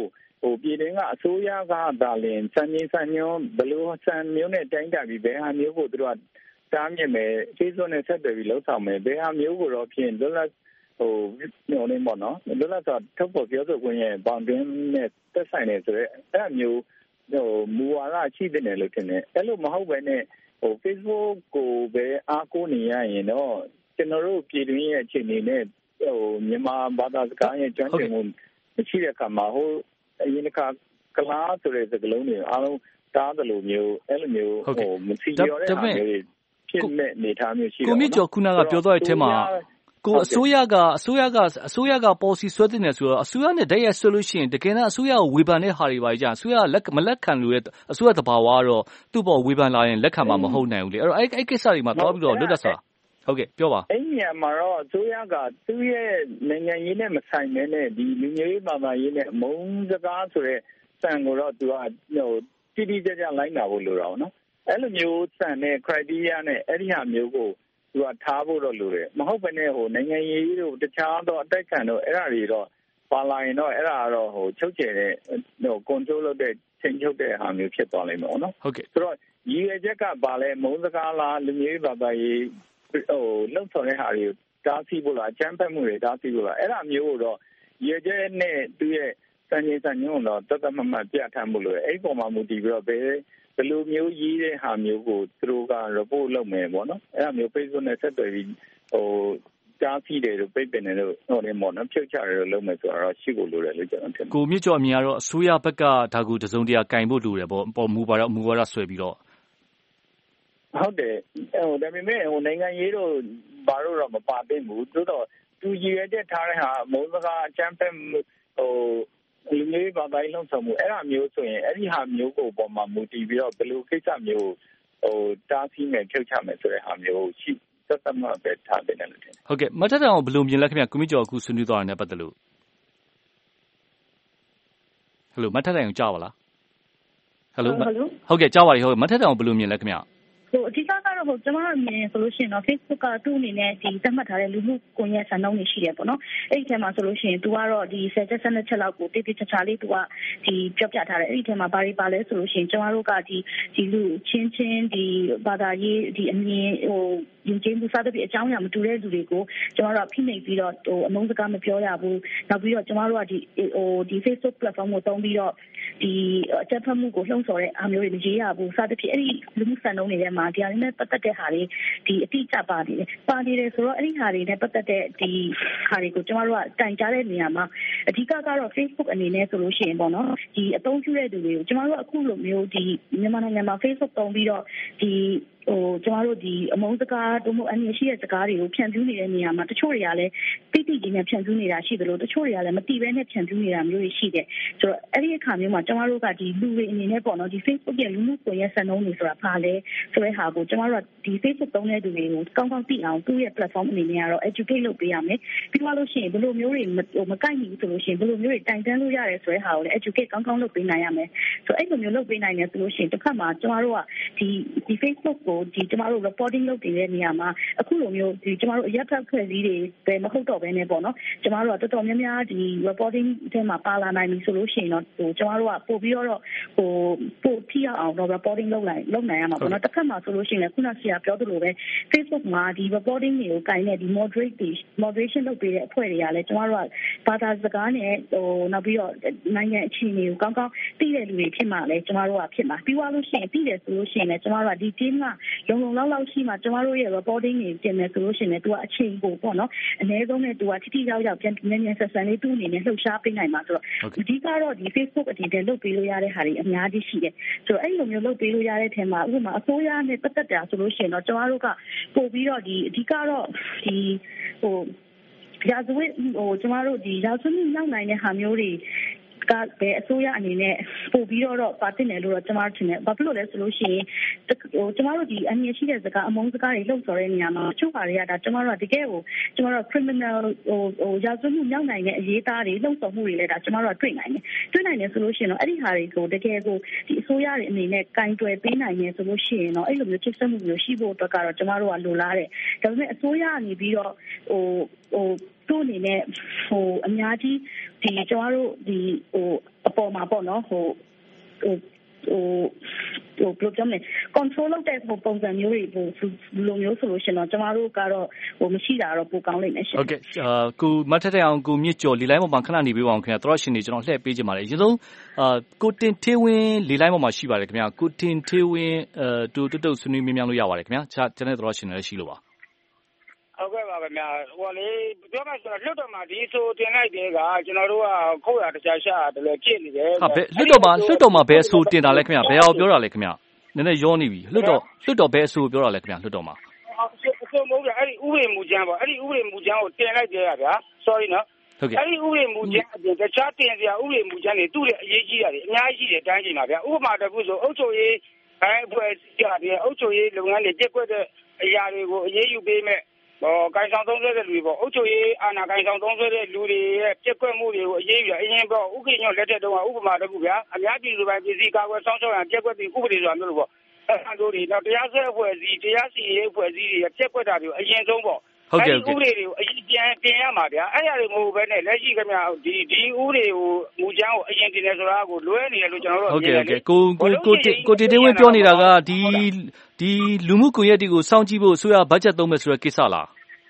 ပြည်တွင်းကအစိုးရကဒါလင်စံချင်းစံညွန်းဘလို့စံမျိုးနဲ့တိုင်းတာပြီးဘယ်ဟာမျိုးကိုသူတို့ကတားမြစ်မယ် Facebook နဲ့ဆက်သွယ်ပြီးလှုပ်ဆောင်မယ်ဘယ်ဟာမျိုးကိုတော့ဖြင့်လွတ်လပ်ညောင်းနေပေါ့နော်လွတ်လပ်စွာထုတ်ဖော်ပြောဆိုခွင့်ရဲ့ဘောင်တွင်းနဲ့သက်ဆိုင်နေဆိုရဲအဲ့ဒါမျိုးမူဝါဒရှိတဲ့နယ်လို့ထင်တယ်အဲ့လိုမဟုတ်ပဲနဲ့Facebook ကိုပဲအားကိုးနေရရင်တော့ကျွန်တော်တို့ပြည်တွင်းရဲ့အခြေအနေနဲ့မြန်မာဘာသာစကားရဲ့ကျွမ်းကျင်မှုရှိတဲ့အခါမှာအရင်ကကလားဆိုတဲ့စကားလုံးတွေအားလုံးတားတယ်လို့မျိုးအဲ့လိုမျိုးမစီရောတဲ့ဟာမျိုးဖြစ်နေနေထားမျိုးရှိတယ်ကိုမြင့်ကျော်ခုနကပြောသွားတဲ့အထက်မှာကိုအစိုးရက policy ဆွဲတင်နေဆိုတော့အစိုးရနဲ့တိုက်ရိုက်ဆွဲလို့ရှိရင်တကယ်တော့အစိုးရကိုဝေဖန်တဲ့ဟာတွေပါကြအစိုးရမလက်ခံလို့အစိုးရတဘာဝကတော့သူ့ပေါ်ဝေဖန်လာရင်လက်ခံမှာမဟုတ်နိုင်ဘူးလေအဲ့တော့အဲ့ကိစ္စတွေမှာသွားပြီးတော့လွတ်လပ်စွာဟုတ်ကဲ့ပြောပါအဲ့ဒီမှာတော့အစိုးရကသူ့ရဲ့နိုင်ငံရေးနဲ့မဆိုင်တဲ့နဲ့ဒီလူမျိုးရေးဘာသာရေးနဲ့မုန်းစကားဆိုတဲ့စံကိုတော့သူကတိတိကျကျလိုက်နာဖို့လိုတာပေါ့နော်အဲ့လိုမျိုးစံတဲ့ criteria နဲ့အဲ့ဒီဟာမျိုးကိုသူကထားဖို့တော့လိုတယ်မဟုတ်ဘဲနဲ့နိုင်ငံရေးတို့တခြားသောအတိုက်ခံတို့အဲ့ဒါတွေတော့ပါလာရင်တော့အဲ့ဒါကတော့ချုပ်ကျယ်တဲ့control လုပ်တဲ့ချိန်ချုပ်တဲ့ဟာမျိုးဖြစ်သွားလိမ့်မယ်နော်ဟုတ်ကဲ့ဆိုတော့ရည်ရွယ်ချက်ကပါလဲမုန်းစကားလားလူမျိုးရေးဘာသာရေးလှုပ်ဆောင်တဲ့ဟာတွေကိုတားဆီးဖို့လားအကြမ်းဖက်မှုတွေတားဆီးဖို့လားအဲ့ဒါမျိုးကိုတော့ရည်ရွယ်ချက်နဲ့သူ့ရဲ့စံချိန်စံညွှန်းတော့တတ်မှတ်ပြဋ္ဌာန်းမှုလို့အဲ့ဒီပုံမှာမူတည်ပြီးတော့ဘယ်လိုမျိုးရေးတဲ့ဟာမျိုးကိုသူတို့က report လုပ်မယ်ပေါ့နော်အဲ့ဒါမျိုး Facebook နဲ့ဆက်သွယ်ပြီးတားဆီးတယ်လို့ပိတ်ပင်တယ်လို့ပေါ့နော်ဖြုတ်ချတယ်လို့လုပ်မယ်ဆိုတော့ရှိဖို့လိုတယ်လို့ကျွန်တော်ထင်တယ်ကိုမြင့်ကျော်အမြင်ကတော့အစိုးရဘက်ကဒါကိုတစုံတရာကင်ဖို့လိုတယ်ပေါ့မူဝါဒဆွဲပြီးတော့ဟုတ်တယ်ဒါပေမဲ့နိုင်ငံရေးတို့ဘာလို့တော့မပါသင့်ဘူးသို့တော့သူရည်ရွယ်ချက်ထားတဲ့ဟာမုန်းစကားအကြမ်းဖက်လူမျိုးဘာသာရေးလှုံ့ဆော်မှုအဲ့ဒါမျိုးဆိုရင်အဲ့ဒီဟာမျိုးကိုပေါ်မှာမူတည်ပြီးတော့ဘယ်လိုကိစ္စမျိုးတားဆီးမယ်ဖြုတ်ချမယ်ဆိုတဲ့ဟာမျိုးရှိသက်မှတ်ပဲထားတယ်လို့ထင်တယ်ဟုတ်ကဲ့မထက်တောင်ဘယ်လိုမြင်လဲခင်ဗျကိုမြင့်ကျော်အခုဆွေးနွေးသွားတာနဲ့ပတ်သက်လို့ဟယ်လိုမထက်တောင်ကြားပါလားဟယ်လိုဟုတ်ကဲ့ကြားပါပြီဟုတ်ကဲ့မထက်တောင်ဘယ်လိုမြင်လဲခင်ဗျအဓိကကတော့ကျွန်မမြင်ဆိုလို့ရှိရင်တော့ Facebook ကသူ့အနေနဲ့ဒီသတ်မှတ်ထားတဲ့လူမှုကွန်ရက်စံနှုန်းတွေရှိတယ်ပေါ့နော်အဲ့ဒီထဲမှာဆိုလို့ရှိရင်သူကတော့ဒီ10ချက်12ချက်လောက်ကိုတိတိကျကျလေးသူကဒီပြောပြထားတယ်အဲ့ဒီထဲမှာဘာတွေပါလဲဆိုလို့ရှိရင်ကျွန်တော်တို့ကဒီလူချင်းဒီဘာသာရေးဒီအမြင်ယဉ်ကျေးမှုစသဖြင့်အကြောင်းအရာမတူတဲ့လူတွေကိုကျွန်တော်တို့ဖိနှိပ်ပြီးတော့အမုန်းစကားမပြောရဘူးနောက်ပြီးတော့ကျွန်တော်တို့ကဒီ Facebook platform ကိုသုံးပြီးတော့ဒီအချက်ဖတ်မှုကိုလှုံ့ဆော်တဲ့အားမျိုးတွေမရေးရဘူးစသဖြင့်အဲ့ဒီလူမှုစံနှုန်းတွေထဲမှာဒီအရင်းနဲ့ပတ်သက်တဲ့ဟာတွေဒီအတိအကျပါနေတယ်ဆိုတော့အဲ့ဒီဟာတွေနဲ့ပတ်သက်တဲ့ဒီဟာတွေကိုကျွန်တော်တို့ကတိုင်ကြားတဲ့နေရာမှာအဓိကကတော့ Facebook အနေနဲ့ဆိုလို့ရှိရင်ပေါ့နော်ဒီအသုံးပြုတဲ့သူတွေကိုကျွန်တော်တို့အခုလိုမျိုးဒီမြန်မာနိုင်ငံမှာ Facebook သုံးပြီးတော့ဒီကျွန်တော်တို့ဒီအမုန်းစကားတို့အမြင်ရှိတဲ့စကားတွေကိုဖြန့်ဖြူးနေတဲ့နေရာမှာတချို့တွေကလည်းတိတိကျကျနဲ့ဖြန့်ဖြူးနေတာရှိတယ်လို့တချို့တွေကလည်းမတိဘဲနဲ့ဖြန့်ဖြူးနေတာမျိုးတွေရှိတယ်ဆိုတော့အဲ့ဒီအခါမျိုးမှာကျွန်တော်တို့ကဒီလူတွေအနေနဲ့ပေါ့နော်ဒီ Facebook ရဲ့လူမှုကွန်ရက်စံနှုန်းတွေဆိုတာဘာလဲဆိုတဲ့ဟာကိုကျွန်တော်တို့ကဒီ Facebook သုံးတဲ့သူတွေကိုကောင်းကောင်းသိအောင်သူ့ရဲ့ platform အနေနဲ့ကတော့ educate လုပ်ပေးရမယ်ပြီးတော့လို့ရှိရင်ဘယ်လိုမျိုးတွေမကိုက်ဘူးဆိုလို့ရှိရင်ဘယ်လိုမျိုးတွေတိုင်တန်းလို့ရတယ်ဆိုတဲ့ဟာကိုလည်း educate ကောင်းကောင်းလုပ်ပေးနိုင်ရမယ်ဆိုတော့အဲ့လိုမျိုးလုပ်ပေးနိုင်တယ်ဆိုလို့ရှိရင်တစ်ခါမှကျွန်တော်တို့ကဒီ Facebook ကိုဒီကျွန်တော်တို့ reporting လုပ်တဲ့နေရာမှာအခုလိုမျိုးဒီကျွန်တော်တို့အရက်ဖက်ဖွဲ့စည်းတွေပဲမဟုတ်တော့ဘဲနဲ့ပေါ့နော်ကျွန်တော်တို့ကတော်တော်များများဒီ reporting ထဲမှာပါလာနိုင်ပြီဆိုလို့ရှိရင်တော့ကျွန်တော်တို့ကပို့ပြီးတော့ပို့ထိအောင်တော့ reporting လုပ်နိုင်ရမှာပေါ့နော်တစ်ခါမှဆိုလို့ရှိရင်ခုနဆရာပြောသလိုပဲ Facebook မှာဒီ reporting တွေကိုကိုင်တဲ့ဒီ moderation လုပ်ပေးတဲ့အဖွဲ့တွေကလည်းကျွန်တော်တို့ကဘာသာစကားနဲ့နောက်ပြီးတော့နိုင်ငံအခြေအနေကိုကောင်းကောင်းသိတဲ့လူတွေဖြစ်မှလည်းကျွန်တော်တို့ကဖြစ်မှာပြီးသွားလို့ရှိရင်သိတယ်ဆိုလို့ရှိရင်လည်းကျွန်တော်တို့ကဒီ team ကလုံလောက်ရှိမှကျွန်တော်တို့ရဲ့ reporting တွေပြင်မယ်ဆိုလို့ရှိရင်လည်းသူကအချိန်ကိုပေါ့နော်အနည်းဆုံးနဲ့သူကထိထိရောက်ရောက်ပြန်မြန်ဆက်ဆံလေးသူ့အနေနဲ့လှုပ်ရှားပေးနိုင်မှာဆိုတော့အဓိကတော့ဒီ Facebook အနေနဲ့လုပ်ပေးလို့ရတဲ့ဟာတွေအများကြီးရှိတယ်ဆိုတော့အဲ့လိုမျိုးလုပ်ပေးလို့ရတဲ့ထဲမှာဥပမာအစိုးရနဲ့ပတ်သက်တာဆိုလို့ရှိရင်တော့ကျွန်တော်တို့ကပို့ပြီးတော့ဒီအဓိကတော့ဒီရာဇဝတ်ကျွန်တော်တို့ဒီရာဇဝတ်နောက်နိုင်တဲ့ဟာမျိုးတွေကပဲအစိုးရအနေနဲ့ပို့ပြီးတော့ပါတင်တယ်လို့တော့ကျွန်တော်ထင်တယ်ဘာဖြစ်လို့လဲဆိုလို့ရှိရင်ကျွန်တော်တို့ဒီအမြင်ရှိတဲ့စကားအမုန်းစကားတွေလှုပ်ဆော်တဲ့နေရာမှာချုပ်ပါတွေကဒါကျွန်တော်တို့ကတကယ်ကိုကျွန်တော်တို့ criminal ရာဇဝတ်မှုမြောက်နိုင်တဲ့အရေးသားတွေလှုပ်ဆော်မှုတွေလည်းဒါကျွန်တော်တို့ကတွေ့နိုင်တယ်ဆိုလို့ရှိရင်တော့အဲ့ဒီဟာတွေကိုတကယ်ကိုဒီအစိုးရတွေအနေနဲ့ကင်တွယ်ပေးနိုင်တယ်ဆိုလို့ရှိရင်တော့အဲ့လိုမျိုးချစ်စက်မှုမျိုးရှိဖို့အတွက်ကတော့ကျွန်တော်တို့ကလိုလားတယ်ဒါပေမဲ့အစိုးရအနေပြီးတော့သူ့အနေနဲ့အများကြီးဒီကျွန်တော်တို့ဒီအပေါ်မှာပေါ့နော်ဘယ်လိုပြောမလဲ control လုပ်တဲ့ပုံစံမျိုးတွေလိုမျိုးဆိုလို့ရှင်တော့ကျမတို့ကတော့မရှိတာတော့ပိုကောင်းလိမ့်မယ်ရှင်ဟုတ်ကဲ့ကိုမထက်အောင်ကိုမြင့်ကျော်လေလိုင်းပေါ်မှာခဏနေပေးပါအောင်ခင်ဗျာတော်ရှင်နေကျွန်တော်လှည့်ပေးချင်ပါတယ်အရင်ဆုံးကိုတင်သေးဝင်းလေလိုင်းပေါ်မှာရှိပါတယ်ခင်ဗျာကိုတင်သေးဝင်းတူတုတ်ဆွေးနွေးမြင်လို့ရပါတယ်ခင်ဗျာကျွန်တော်တော်ရှင်လည်းရှိလို့ပါဟုတ်ကဲ့ပါခင်ဗျာဟိုလေပြောမှဆိုတော့လွတ်တော်မှာဒီဆိုတင်လိုက်တဲ့ကကျွန်တော်တို့ကခုတ်ရတခြားရှာတယ်လည်းဖြစ်နေတယ်ဟာဘယ်လွတ်တော်မှာဘယ်အဆိုတင်တာလဲခင်ဗျာဘယ်အောင်ပြောတာလဲခင်ဗျာနည်းနည်းရောနေပြီလွတ်တော်ဘယ်အဆိုပြောတာလဲခင်ဗျာလွတ်တော်မှာအဆိုမဟုတ်ဘူးအဲ့ဒီဥပဒေမူကြမ်းပေါ့အဲ့ဒီဥပဒေမူကြမ်းကိုတင်လိုက်တဲ့ဗျာ sorry နော်အဲ့ဒီဥပဒေမူကြမ်းအပြင်တခြားတင်စရာဥပဒေမူကြမ်းတွေသူ့ရဲ့အရေးကြီးတာတွေအများကြီးရှိတယ်တိုင်းချိန်မှာဗျာဥပမာတစ်ခုဆိုအုပ်ချုပ်ရေးအဖွဲ့အစည်းတွေအုပ်ချုပ်ရေးလုပ်ငန်းတွေတက်ကွက်တဲ့အရာတွေကိုအရေးယူပေးမဲ့ကိုင်ဆောင်သုံးဆွဲတဲ့လူတွေပေါ့အုပ်ချုပ်ရေးအာဏာကိုင်ဆောင်သုံးဆွဲတဲ့လူတွေရဲ့ပြက်ကွက်မှုတွေကိုအရေးယူအရင်ပေါ့ဥက္ကဋ္ဌညွှန်လက်ထက်တုန်းကဥပမာတစ်ခုဗျာအများပြည်သူပိုင်းပြည်စည်းကာကွယ်ဆောင်ရှောက်ရန်ပြက်ကွက်ပြီးဥပဒေဆိုတာမျိုးလို့ပေါ့အဲ့ဒါတို့တွေတော့တရားစွဲအဖွဲ့အစည်းတရားစီရင်အဖွဲ့အစည်းတွေပြက်ကွက်တာတွေကိုအရင်ဆုံးပေါ့ဟုတ်ကဲ့ဥပဒေတွေကိုအရင်ပြန်တင်ရမှာဗျာအဲ့ရတွေမဟုတ်ဘဲနဲ့လက်ရှိခင်ဗျာဒီဥပဒေကိုမူကြမ်းကိုအရင်တင်တယ်ဆိုတာကိုလွဲနေတယ်လို့ကျွန်တော်တို့ဟုတ်ကဲ့ကိုတေဝင်းပြောနေတာကဒီလူမှုကွန်ရက်တွေကိုစောင့်ကြည့်ဖို့အစိုးရဘတ်ဂျက်သုံးမယ်ဆိုတဲ့ကိစ္စလား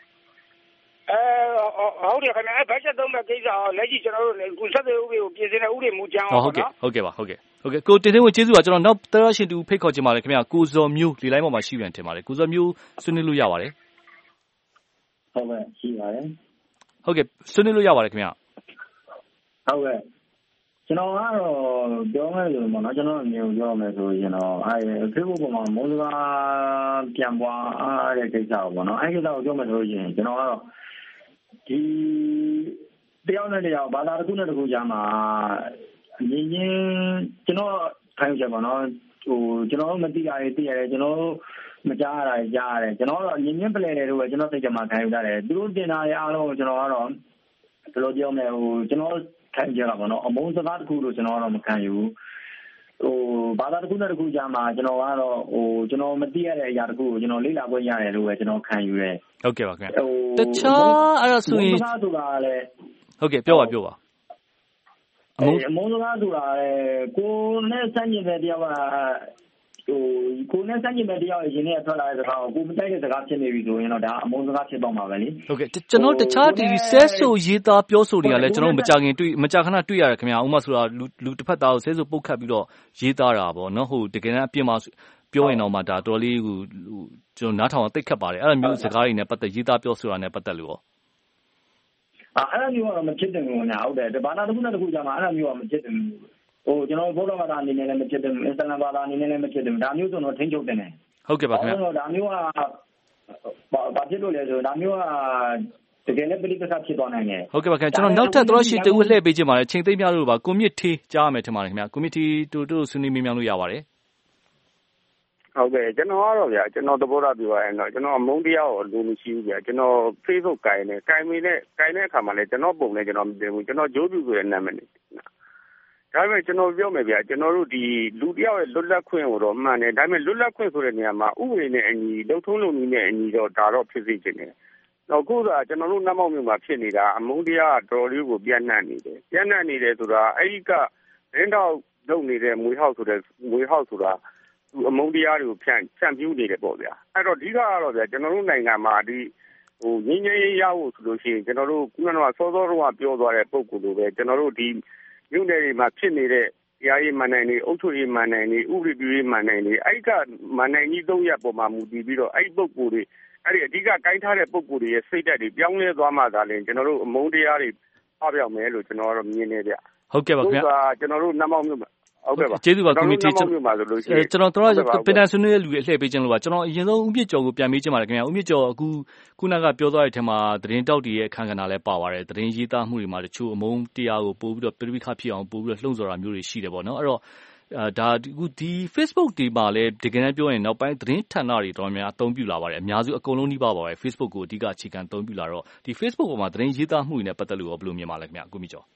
ဟုတ်တယ်ခင်ဗျာဘတ်ဂျက်သုံးမဲ့ကိစ္စအောင်လက်ရှိကျွန်တော်တို့ခုဆက်သွယ်ဥပဒေကိုပြင်ဆင်တဲ့ဥပဒေမူကြမ်းအောင်ဟုတ်ကဲ့ပါဟုတ်ကဲ့ကိုတင်သိန်းဝကျေးဇူးပါကျွန်တော်နောက်တရားရှင်တူဖိတ်ခေါ်ချင်ပါတယ်ခင်ဗျာကိုဇော်မျိုးလေလိုင်းပေါ်မှာရှိပြန်ထင်ပါတယ်ကိုဇော်မျိုးဆွေးနွေးလို့ရပါတယ်ဟုတ်ကဲ့ရှိပါတယ်ဟုတ်ကဲ့ဆွေးနွေးလို့ရပါတယ်ခင်ဗျာဟုတ်ကဲ့ကျွန်တော်ကတော့ပြောမယ်လို့ပေါ့နော်ကျွန်တော်အမြင်ပြောမယ်ဆိုရင်တော့Facebook ပေါ်မှာမုန်းစကားပြန်ပွားတဲ့ကိစ္စပေါ့နော်အဲ့ဒီတော့ပြောမယ်ဆိုရင်ကျွန်တော်ကတော့ဒီတယောက်နဲ့တယောက်ဘာသာတစ်ခုနဲ့တစ်ခုကြားမှာအရင်ကျွန်တော်ခိုင်းချက်ပါနော်ကျွန်တော်မသိတာတွေသိရတယ်ကျွန်တော်မကြားရတာကြားရတယ်ကျွန်တော်တော့ညင်ပလဲတယ်လို့ပဲကျွန်တော်သိကြမှာခံယူတတ်တယ်သူတို့တင်တာတွေအားလုံးကိုကျွန်တော်ကတော့ဘယ်လိုပြောမလဲကျွန်တော်ခံကြတာပေါ့နော်အမုန်းစကားတစ်ခုလို့ကျွန်တော်ကတော့မခံယူဘာသာတစ်ခုနဲ့တစ်ခုကြားမှာကျွန်တော်ကတော့ကျွန်တော်မသိရတဲ့အရာတစ်ခုကိုကျွန်တော်လေ့လာခွင့်ရတယ်လို့ပဲကျွန်တော်ခံယူတယ်ဟုတ်ကဲ့ပါခင်ဗျတခြားအဲ့ဒါဆိုရင်ဆိုတာလည်းဟုတ်ကဲ့ပြောပါအမုန်းစကားဆိုတာလည်းကိုနဲ့စမ်းကျင်တဲ့တယောက်ကကိုနဲ့စမ်းကျင်တဲ့တယောက်ရဲ့ရှင်နဲ့ထွက်လာတဲ့စကားကိုမတိုက်တဲ့စကားဖြစ်နေပြီဆိုရင်တော့ဒါအမုန်းစကားဖြစ်တော့မှာပဲလေဟုတ်ကဲ့ကျွန်တော်တခြားဒီဆဲဆိုရေးသားပြောဆိုတွေကလည်းကျွန်တော်မကြခဏတွေ့ရတယ်ခင်ဗျာဥပမာဆိုတာလူတစ်ဖက်သားကိုဆဲဆိုပုတ်ခတ်ပြီးတော့ရေးသားတာပေါ့နော်တကယ်တမ်းအပြစ်မှာပြောရင်တော့မှဒါတော်လေးကျွန်တော်နားထောင်သိခတ်ပါတယ်အဲ့လိုမျိုးစကားတွေနဲ့ပတ်သက်ရေးသားပြောဆိုတာနဲ့ပတ်သက်လို့ရောအဲ့လိုမျိုးကတော့မဖြစ်တယ်လို့ညာဟုတ်တယ်ဘာသာတစ်ခုနဲ့တစ်ခုကြားမှာအဲ့လိုမျိုးကမဖြစ်တယ်ကျွန်တော်ဗုဒ္ဓဘာသာအနေနဲ့လည်းမဖြစ်တယ်အစ္စလာမ်ဘာသာအနေနဲ့လည်းမဖြစ်တယ်ဒါမျိုးဆိုတော့ထိန်းချုပ်တယ်နဲ့ဟုတ်ကဲ့ပါခင်ဗျာဒါမျိုးကဘာဖြစ်လို့လဲဆိုတော့ဒါမျိုးကတကယ်လည်းပြိပက္ခဖြစ်သွားနိုင်တယ်ဟုတ်ကဲ့ပါခင်ဗျာကျွန်တော်နောက်ထပ်တော့ရှိတူလှည့်ပေးခြင်းပါတယ်ချိန်သိမ်းပြလို့ပါကိုမြင့်ထေးကြားရမယ်ထင်ပါတယ်ခင်ဗျာကိုမြင့်ထေးတို့ဆွေးနွေးမြင်လို့ရပါတယ်ဟုတ်ကဲ့ကျွန်တော်ကတော့ဗျာကျွန်တော်သဘောထားပြောရရင်တော့ကျွန်တော်အမုန်းတရားကိုလူမရှိဘူးဗျာကျွန်တော် Facebook ကိုင်တဲ့အခါမှာလည်းကျွန်တော်ပုံနဲ့ကျွန်တော်မတင်ဘူးကျွန်တော်ဂျိုးပြူဆိုတဲ့နာမည်နဲ့ဒါပေမဲ့ကျွန်တော်ပြောမယ်ဗျာကျွန်တော်တို့ဒီလူတယောက်ရဲ့လွတ်လပ်ခွင့်ကိုတော့မှန်တယ်ဒါပေမဲ့လွတ်လပ်ခွင့်ဆိုတဲ့နေရာမှာဥပဒေနဲ့အညီလုံထုံးလုံနည်းနဲ့အညီတော့ဒါတော့ဖြစ်စေချင်တယ်နောက်ခုကကျွန်တော်တို့နတ်မောက်မြို့မှာဖြစ်နေတာအမုန်းတရားကတော်လေးကိုပြန့်နှံ့နေတယ်ဆိုတာအဲ့ဒီကရင်းတော့လုပ်နေတဲ့မွေဟောက်ဆိုတာအမုန်းတရားတွေကိုဖြန့်ပြူးနေတယ်ပေါ့ဗျာအဲ့တော့အဓိကကတော့ဗျာကျွန်တော်တို့နိုင်ငံမှာဒီငင်းငယ်ရဖို့ဆိုလို့ရှိရင်ကျွန်တော်တို့ခုနကစောစောတော့ပြောသွားတဲ့ပုံကူလိုပဲကျွန်တော်တို့ဒီမြို့နယ်တွေမှာဖြစ်နေတဲ့တရားရေးမန်နိုင်တွေအုပ်ချုပ်ရေးမန်နိုင်တွေဥပဒေပြုရေးမန်နိုင်တွေအဲ့ကမန်နိုင်ကြီး၃ရပ်ပေါ်မှာမူတည်ပြီးတော့အဲ့ပုံကူတွေအဲ့ဒီအဓိကကိုင်းထားတဲ့ပုံကူတွေရဲ့စိတ်ဓာတ်တွေပြောင်းလဲသွားမှသာလျှင်ကျွန်တော်တို့အမုန်းတရားတွေအပြောင်းမယ်လို့ကျွန်တော်ကတော့မြင်နေဗျဟုတ်ကဲ့ပါခင်ဗျာကျွန်တော်တို့နတ်မောက်မြို့မှာဟုတ်ကဲ့ပါကျေးဇူးပါကွန်မြူနတီကျွန်တော်ပင်တန်ဆွေးနွေးတဲ့လူတွေလှည့်ပေးခြင်းလို့ပါကျွန်တော်အရင်ဆုံးဦးမြင့်ကျော်ကိုပြန်မေးချင်ပါတယ်ခင်ဗျာဦးမြင့်ကျော်အခုခုနကပြောသွားတဲ့အထက်မှာသတင်းတောက်တွေရဲ့အခန်းကဏ္ဍလည်းပါပါတယ်သတင်းရေးသားမှုတွေမှာတချို့အမုန်းတရားကိုပို့ပြီးတော့ပြိပခဖြစ်အောင်ပို့ပြီးတော့လှုံ့ဆော်တာမျိုးတွေရှိတယ်ပေါ့နော်အဲ့တော့ဒါဒီ Facebook တွေမှာလည်းတကယ်တမ်းပြောရင်နောက်ပိုင်းသတင်းဌာနတွေတော်များများအသုံးပြုလာပါတယ်အများစုအကုန်လုံးနှိပါပါပဲ Facebook ကိုအဓိကအခြေခံအသုံးပြုလာတော့ဒီ Facebook ပေါ်မှာသတင်းရေးသားမှုတွေနဲ့ပတ်သက်လို့ရောဘယ်လိုမြင်ပါလဲခင်ဗျာကိုမြင့်ကျော်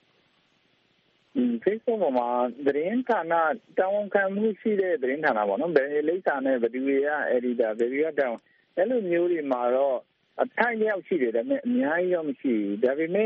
Facebook ပေါ်မှာသတင်းဌာနတာဝန်ခံမှုရှိတဲ့သတင်းဌာနပေါ့နော်ဘယ်လိပ်စာနဲ့ဘယ်သူတွေက editor ဘယ်သူကတောင်းအဲ့လိုမျိုးတွေမှာတော့အထိုင်ရောက်ရှိတယ်ဒါပေမဲ့အများကြီးတော့မရှိဘူးဒါပေမဲ့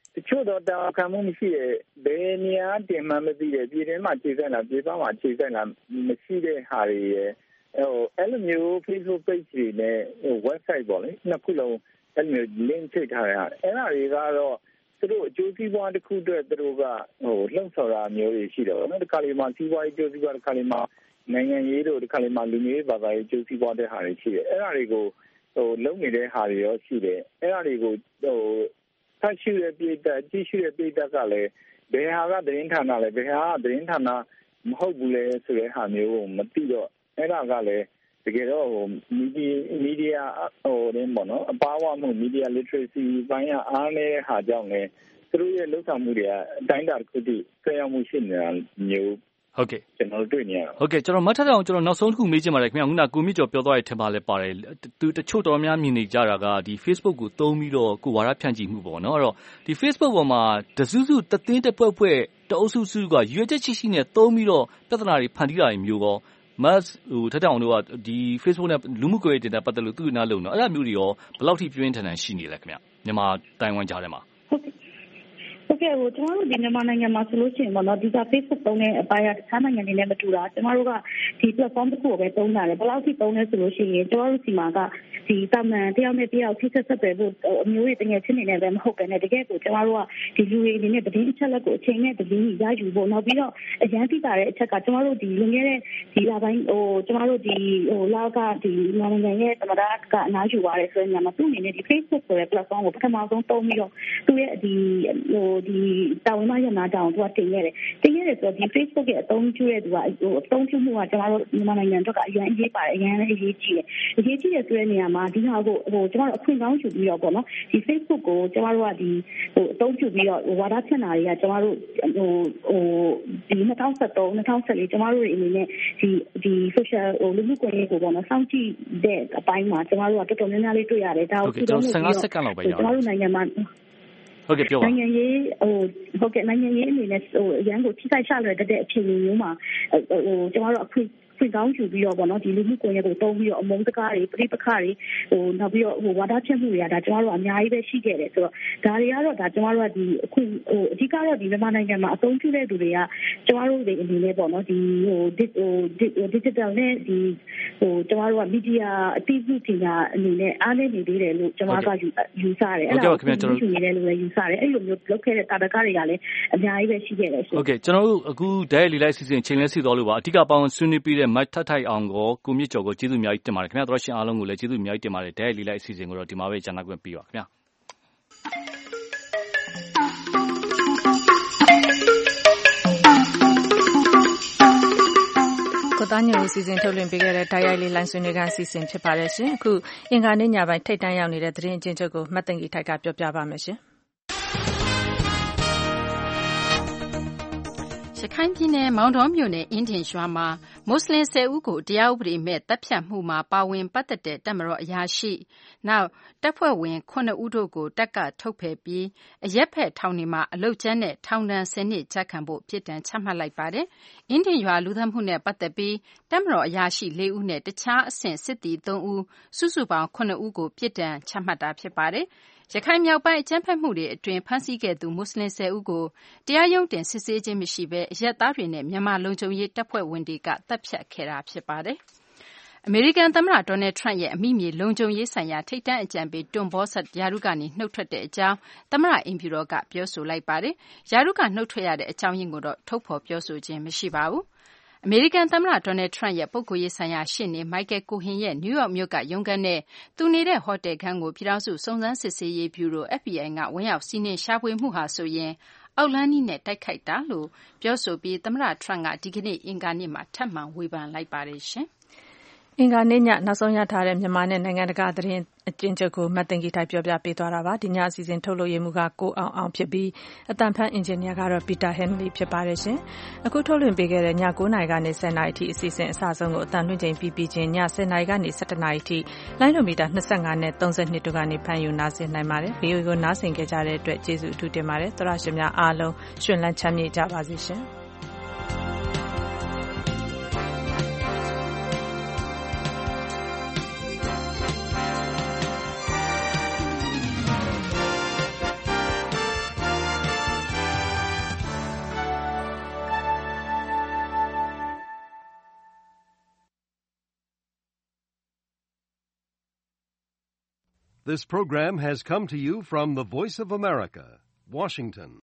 တချို့တော့တာဝန်ခံမှုမရှိတဲ့ဘယ်နေရာတင်မှမသိတဲ့ပြည်တွင်းမှာခြေဆိုင်လာပြည်ပမှာခြေဆိုင်လာမရှိတဲ့ဟာတွေရဲ့အဲ့လိုမျိုး Facebook page တွေနဲ့ website ပေါ့လေနှစ်ခုလုံးအဲ့လိုမျိုး link ထိထားတဲ့ဟာအဲ့ဒါတွေကတော့သူတို့အကျိုးစီးပွားတစ်ခုအတွက်သူတို့ကလှုပ်ဆော်တာမျိုးတွေရှိတော့နော်ဒီခါလေးမှာစီးပွားရေးအကျိုးစီးပွားတစ်ခါလေးမှာနိုင်ငံရေးတို့ဒီခါလေးမှာလူမျိုးရေးဘာသာရေးအကျိုးစီးပွားတဲ့ဟာတွေရှိတယ်အဲ့ဒါတွေကိုလုံးနေတဲ့ဟာတွေရောရှိတယ်အဲ့ဒါတွေကိုဖတ်ရှုတဲ့ပြည်သက်ကြည့်ရှုတဲ့ပြည်သက်ကလည်းဘယ်ဟာကသတင်းဌာနလဲဘယ်ဟာကသတင်းဌာနမဟုတ်ဘူးလဲဆိုတဲ့ဟာမျိုးကိုမသိတော့အဲ့ဒါကလည်းတကယ်တော့မီဒီယာရင်းပေါ့နော်အပါအဝမှု media literacy ဘိုင်းအားနေတဲ့ဟာကြောင့်လည်းသူတို့ရဲ့လှုပ်ဆောင်မှုတွေကအတိုင်းအတာတစ်ခုတည်းဆွဲရောက်မှုရှိနေတာမျိုးဟုတ်ကဲ့ကျွန်တော်တွေ့နေရဟုတ်ကဲ့ကျွန်တော်မှတ်ထားအောင်ကျွန်တော်နောက်ဆုံးတစ်ခုမေးချင်ပါတယ်ခင်ဗျာခုနကိုမြင့်ကျော်ပြောသွားတဲ့ထင်ပါလဲပါတယ်သူတချို့တော်များမြင်နေကြတာကဒီ Facebook ကိုသုံးပြီးတော့ကိုဝါဒဖြန့်ချိမှုပေါ့နော်အဲ့တော့ဒီ Facebook ပေါ်မှာတစုစုတသိန်းတစ်ဖွဲ့တအုပ်စုစုကရွေးချက်ရှိနဲ့သုံးပြီးတော့ပြဿနာတွေဖန်တီးတာမျိုးရောထက်တောင်တို့ကဒီ Facebook နဲ့လူမှုကွန်ရက်တွေနဲ့ပတ်သက်လို့သူ့နားလုံးတော့အဲ့ဒါမျိုးတွေရောဘယ်လောက်ထိပြင်းထန်ထန်ရှိနေလဲခင်ဗျမြန်မာတိုင်ဝမ်ကြားထဲမှာဟုတ်ကဲ့ကျွန်တော်တို့ဒီမြန်မာနိုင်ငံမှာဆိုလို့ရှိရင်ပေါ့နော်ဒီက Facebook သုံးတဲ့အပိုင်းကတခြားနိုင်ငံတွေနဲ့မတူတာကျွန်တော်တို့ကဒီ platform တစ်ခုကိုပဲသုံးတာလေဘယ်လောက်ထိသုံးလဲဆိုလို့ရှိရင်ကျွန်တော်တို့စီမှာကဒီတာမန်တယောက်နဲ့တယောက်ထိဆက်ဆက်ပဲဖို့အမျိုးတွေတကယ်ချင်းနေနေပဲမဟုတ်ပဲနဲ့တကယ်ကိုကျွန်တော်တို့ကဒီလူတွေအနေနဲ့တည်င်းအချက်လက်ကိုအချိန်နဲ့တည်င်းရယူဖို့နောက်ပြီးတော့အရန်သိတာတဲ့အချက်ကကျွန်တော်တို့ဒီလွန်ခဲ့တဲ့ဒီလပိုင်းကျွန်တော်တို့ဒီလောက်ကဒီနိုင်ငံရဲ့သမ္မတကအနားယူသွားတယ်ဆိုရင်ညမှာသူ့အနေနဲ့ဒီ Facebook ဆိုတဲ့ platform ကိုပထမဆုံးသုံးပြီးတော့သူ့ရဲ့ဒီတာဝန်မရနာတောင်သူကတင်ရတယ်ဆိုတော့ဒီ Facebook ရဲ့အသုံးပြုတဲ့သူကအသုံးပြုမှုကကျွန်တော်တို့မြန်မာနိုင်ငံအတွက်ကအရင်အရေးပါတယ်အရင်လည်းအရေးကြီးတယ်ဆိုတဲ့နေရာမှာဒီဟာကိုကျွန်တော်တို့အခွင့်ကောင်းယူပြီးတော့ပေါ့နော်ဒီ Facebook ကိုကျွန်တော်တို့ကဒီအသုံးပြုပြီးတော့ဝါဒဖြန့်တာတွေကကျွန်တော်တို့ဒီ2013 2014ကျွန်တော်တို့အနေနဲ့ဒီ social လူမှုကွန်ရက်ကိုပေါ့နော်စောင့်ကြည့်တဲ့အပိုင်းမှာကျွန်တော်တို့ကတော်တော်များများလေးတွေ့ရတယ်ဒါကိုကျွန်တော်15စက္ကန့်လောက်ပဲရအောင်ကျွန်တော်တို့နိုင်ငံမှာဟုတ်ကဲ့ပြောပါနိုင်ငံရေးဟုတ်ကဲ့နိုင်ငံရေးအနေနဲ့အရန်ကိုထိခိုက်ရှလွယ်တဲ့အခြေအနေမျိုးမှာကျွန်တော်တို့အခွင့်ကောင်းယူပြီးတော့ပေါ့နော်ဒီလူမှုကွန်ရက်ကိုတုံးပြီးတော့အမုန်းစကားတွေပြိပခါတွေနောက်ပြီးတော့ဝါဒဖြန့်မှုတွေကဒါကျွန်တော်တို့အများကြီးပဲရှိခဲ့တယ်ဆိုတော့ဒါတွေကတော့ဒါကျွန်တော်တို့ကဒီအဓိကတော့ဒီမြန်မာနိုင်ငံမှာအသုံးပြုတဲ့သူတွေကကျွန်တော်တို့တွေအနေနဲ့ပေါ့နော်ဒီdigital နဲ့ဒီကျွန်တော်တို့က media အသိဉာဏ်ပညာအနေနဲ့အားနည်းနေသေးတယ်လို့ကျွန်တော်ကယူဆတယ်အဲ့ဒါကိုကျွန်တော်ယူနေတယ်လို့လည်းယူဆတယ်အဲ့လိုမျိုးလုပ်ခဲ့တဲ့တာတကတွေကလည်းအများကြီးပဲရှိခဲ့တယ်ဆိုဟုတ်ကဲ့ကျွန်တော်တို့အခုဓာတ်ရိုက်လေးလိုက်စီစဉ်ချိန်လဲစီသွားလို့ပါအဓိကပေါင်းဆွေးနွေးပြီးတဲ့မတ်ထထိုက်အောင်ကိုမြင့်ကျော်ကိုကျေးဇူးအများကြီးတင်ပါတယ်ခင်ဗျာတို့ရှင်အားလုံးကိုလည်းကျေးဇူးအများကြီးတင်ပါတယ်ဓာတ်ရိုက်လေးလိုက်အစီအစဉ်ကိုတော့ဒီမှာပဲကျန်နာခွင့်ပေးပါခင်ဗျာကိုသားညိုစီစဉ်ထုတ်လွှင့်ပေးခဲ့တဲ့ဓာတ်ရိုက်လေးလိုင်းဆွေးနွေးခန်းအစီအစဉ်ဖြစ်ပါတယ်ရှင်အခုအင်္ဂါနေ့ညပိုင်းထိပ်တန်းရောက်နေတဲ့သတင်းအကျဉ်းချုပ်ကိုမတ်သိင်္ဂီထိုက်ကပြောပြပါမယ်ရှင်ရခိုင်ပြည်နယ်မောင်တောမြို့နယ်အင်းဒင်ရွာမှာမွတ်စလင်10ဦးကိုတရားဥပဒေမဲ့တပ်ဖြတ်မှုမှာပါဝင်ပတ်သက်တဲ့တပ်မတော်အရာရှိနောက်တပ်ဖွဲ့ဝင်9ဦးတို့ကိုတပ်ကထုတ်ပယ်ပြီးအရက်ဖက်ထောင်တွေမှာအလုတ်ကျန်းနဲ့ထောင်ဒဏ်10နှစ်ချခံဖို့ပြစ်ဒဏ်ချမှတ်လိုက်ပါတယ်။အင်းဒင်ရွာလူသတ်မှုနဲ့ပတ်သက်ပြီးတပ်မတော်အရာရှိ4ဦးနဲ့တခြားအဆင့်စစ်သည်3ဦးစုစုပေါင်း9ဦးကိုပြစ်ဒဏ်ချမှတ်တာဖြစ်ပါတယ်။ရခိုင်မြောက်ပိုင်းအကြမ်းဖက်မှုတွေအတွင်းဖမ်းဆီးခဲ့သူမွတ်စလင်10ဦးကိုတရားရုံးတင်စစ်ဆေးခြင်းမရှိဘဲအရက်သားတွေနဲ့မြန်မာလုံခြုံရေးတပ်ဖွဲ့ဝင်တွေကတပ်ဖြတ်ခဲ့တာဖြစ်ပါတယ်။အမေရိကန်သမ္မတဒေါ်နယ်ထရန့်ရဲ့အမိမြေလုံခြုံရေးဆိုင်ရာထိပ်တန်းအကြံပေးတွန်ဘောဆတ်ယာရုကနေနှုတ်ထွက်တဲ့အကြောင်းသမ္မတအိမ်ဖြူတော်ကပြောဆိုလိုက်ပါတယ်။ယာရုကနှုတ်ထွက်ရတဲ့အကြောင်းရင်းကိုတော့ထုတ်ဖော်ပြောဆိုခြင်းမရှိပါဘူး။အမေရိကန်သမ္မတဒေါ်နယ်ထရန့်ရဲ့ပုဂ္ဂိုလ်ရေးဆိုင်ရာရှေ့နေမိုက်ကယ်ကိုဟင်ရဲ့နယူးယောက်မြို့ကရုံးခန်းနဲ့သူနေတဲ့ဟိုတယ်ခန်းကိုပြည်ထောင်စုစုံစမ်းစစ်ဆေးရေးဗျူရို FBI ကဝင်ရောက်စီးနင်းရှာဖွေမှုဟာဆိုရင်အောက်လန်းနည်းနဲ့တိုက်ခိုက်တာလို့ပြောဆိုပြီးသမ္မတထရန့်ကဒီကနေ့အင်္ဂါနေ့မှာထပ်မံဝေဖန်လိုက်ပါတယ်ရှင်။အင်္ဂါနေ့ညနောက်ဆုံးရထားတဲ့မြန်မာနဲ့နိုင်ငံတကာသတင်းအကျဉ်းချုပ်ကိုမတ်သိင်္ဂီထိုက်ပြောပြပေးသွားတာပါဒီညအစီအစဉ်ထုတ်လုပ်ရမှုကကိုအောင်ဖြစ်ပြီးအတန်ဖန်အင်ဂျင်နီယာကတော့ပီတာဟန်လီဖြစ်ပါတယ်ရှင်အခုထုတ်လွှင့်ပေးခဲ့တဲ့ည9:00နာရီကနေ10:00နာရီအထိအစီအစဉ်အစဆုံးကိုအတန်လွှင့်ချိန်ပြီးချင်းည10:00နာရီကနေ17:00နာရီအထိလိုင်းဒိုမီတာ25နဲ့32တို့ကနေဖန်ယူနားဆင်နိုင်ပါတယ်ဗီအိုအေကိုနားဆင်ကြတဲ့အတွက်ကျေးဇူးအထူးတင်ပါတယ်သောရရှင်များအားလုံးရှင်လန်းချမ်းမြေ့ကြပါစေရှင် This program has come to you from the Voice of America, Washington.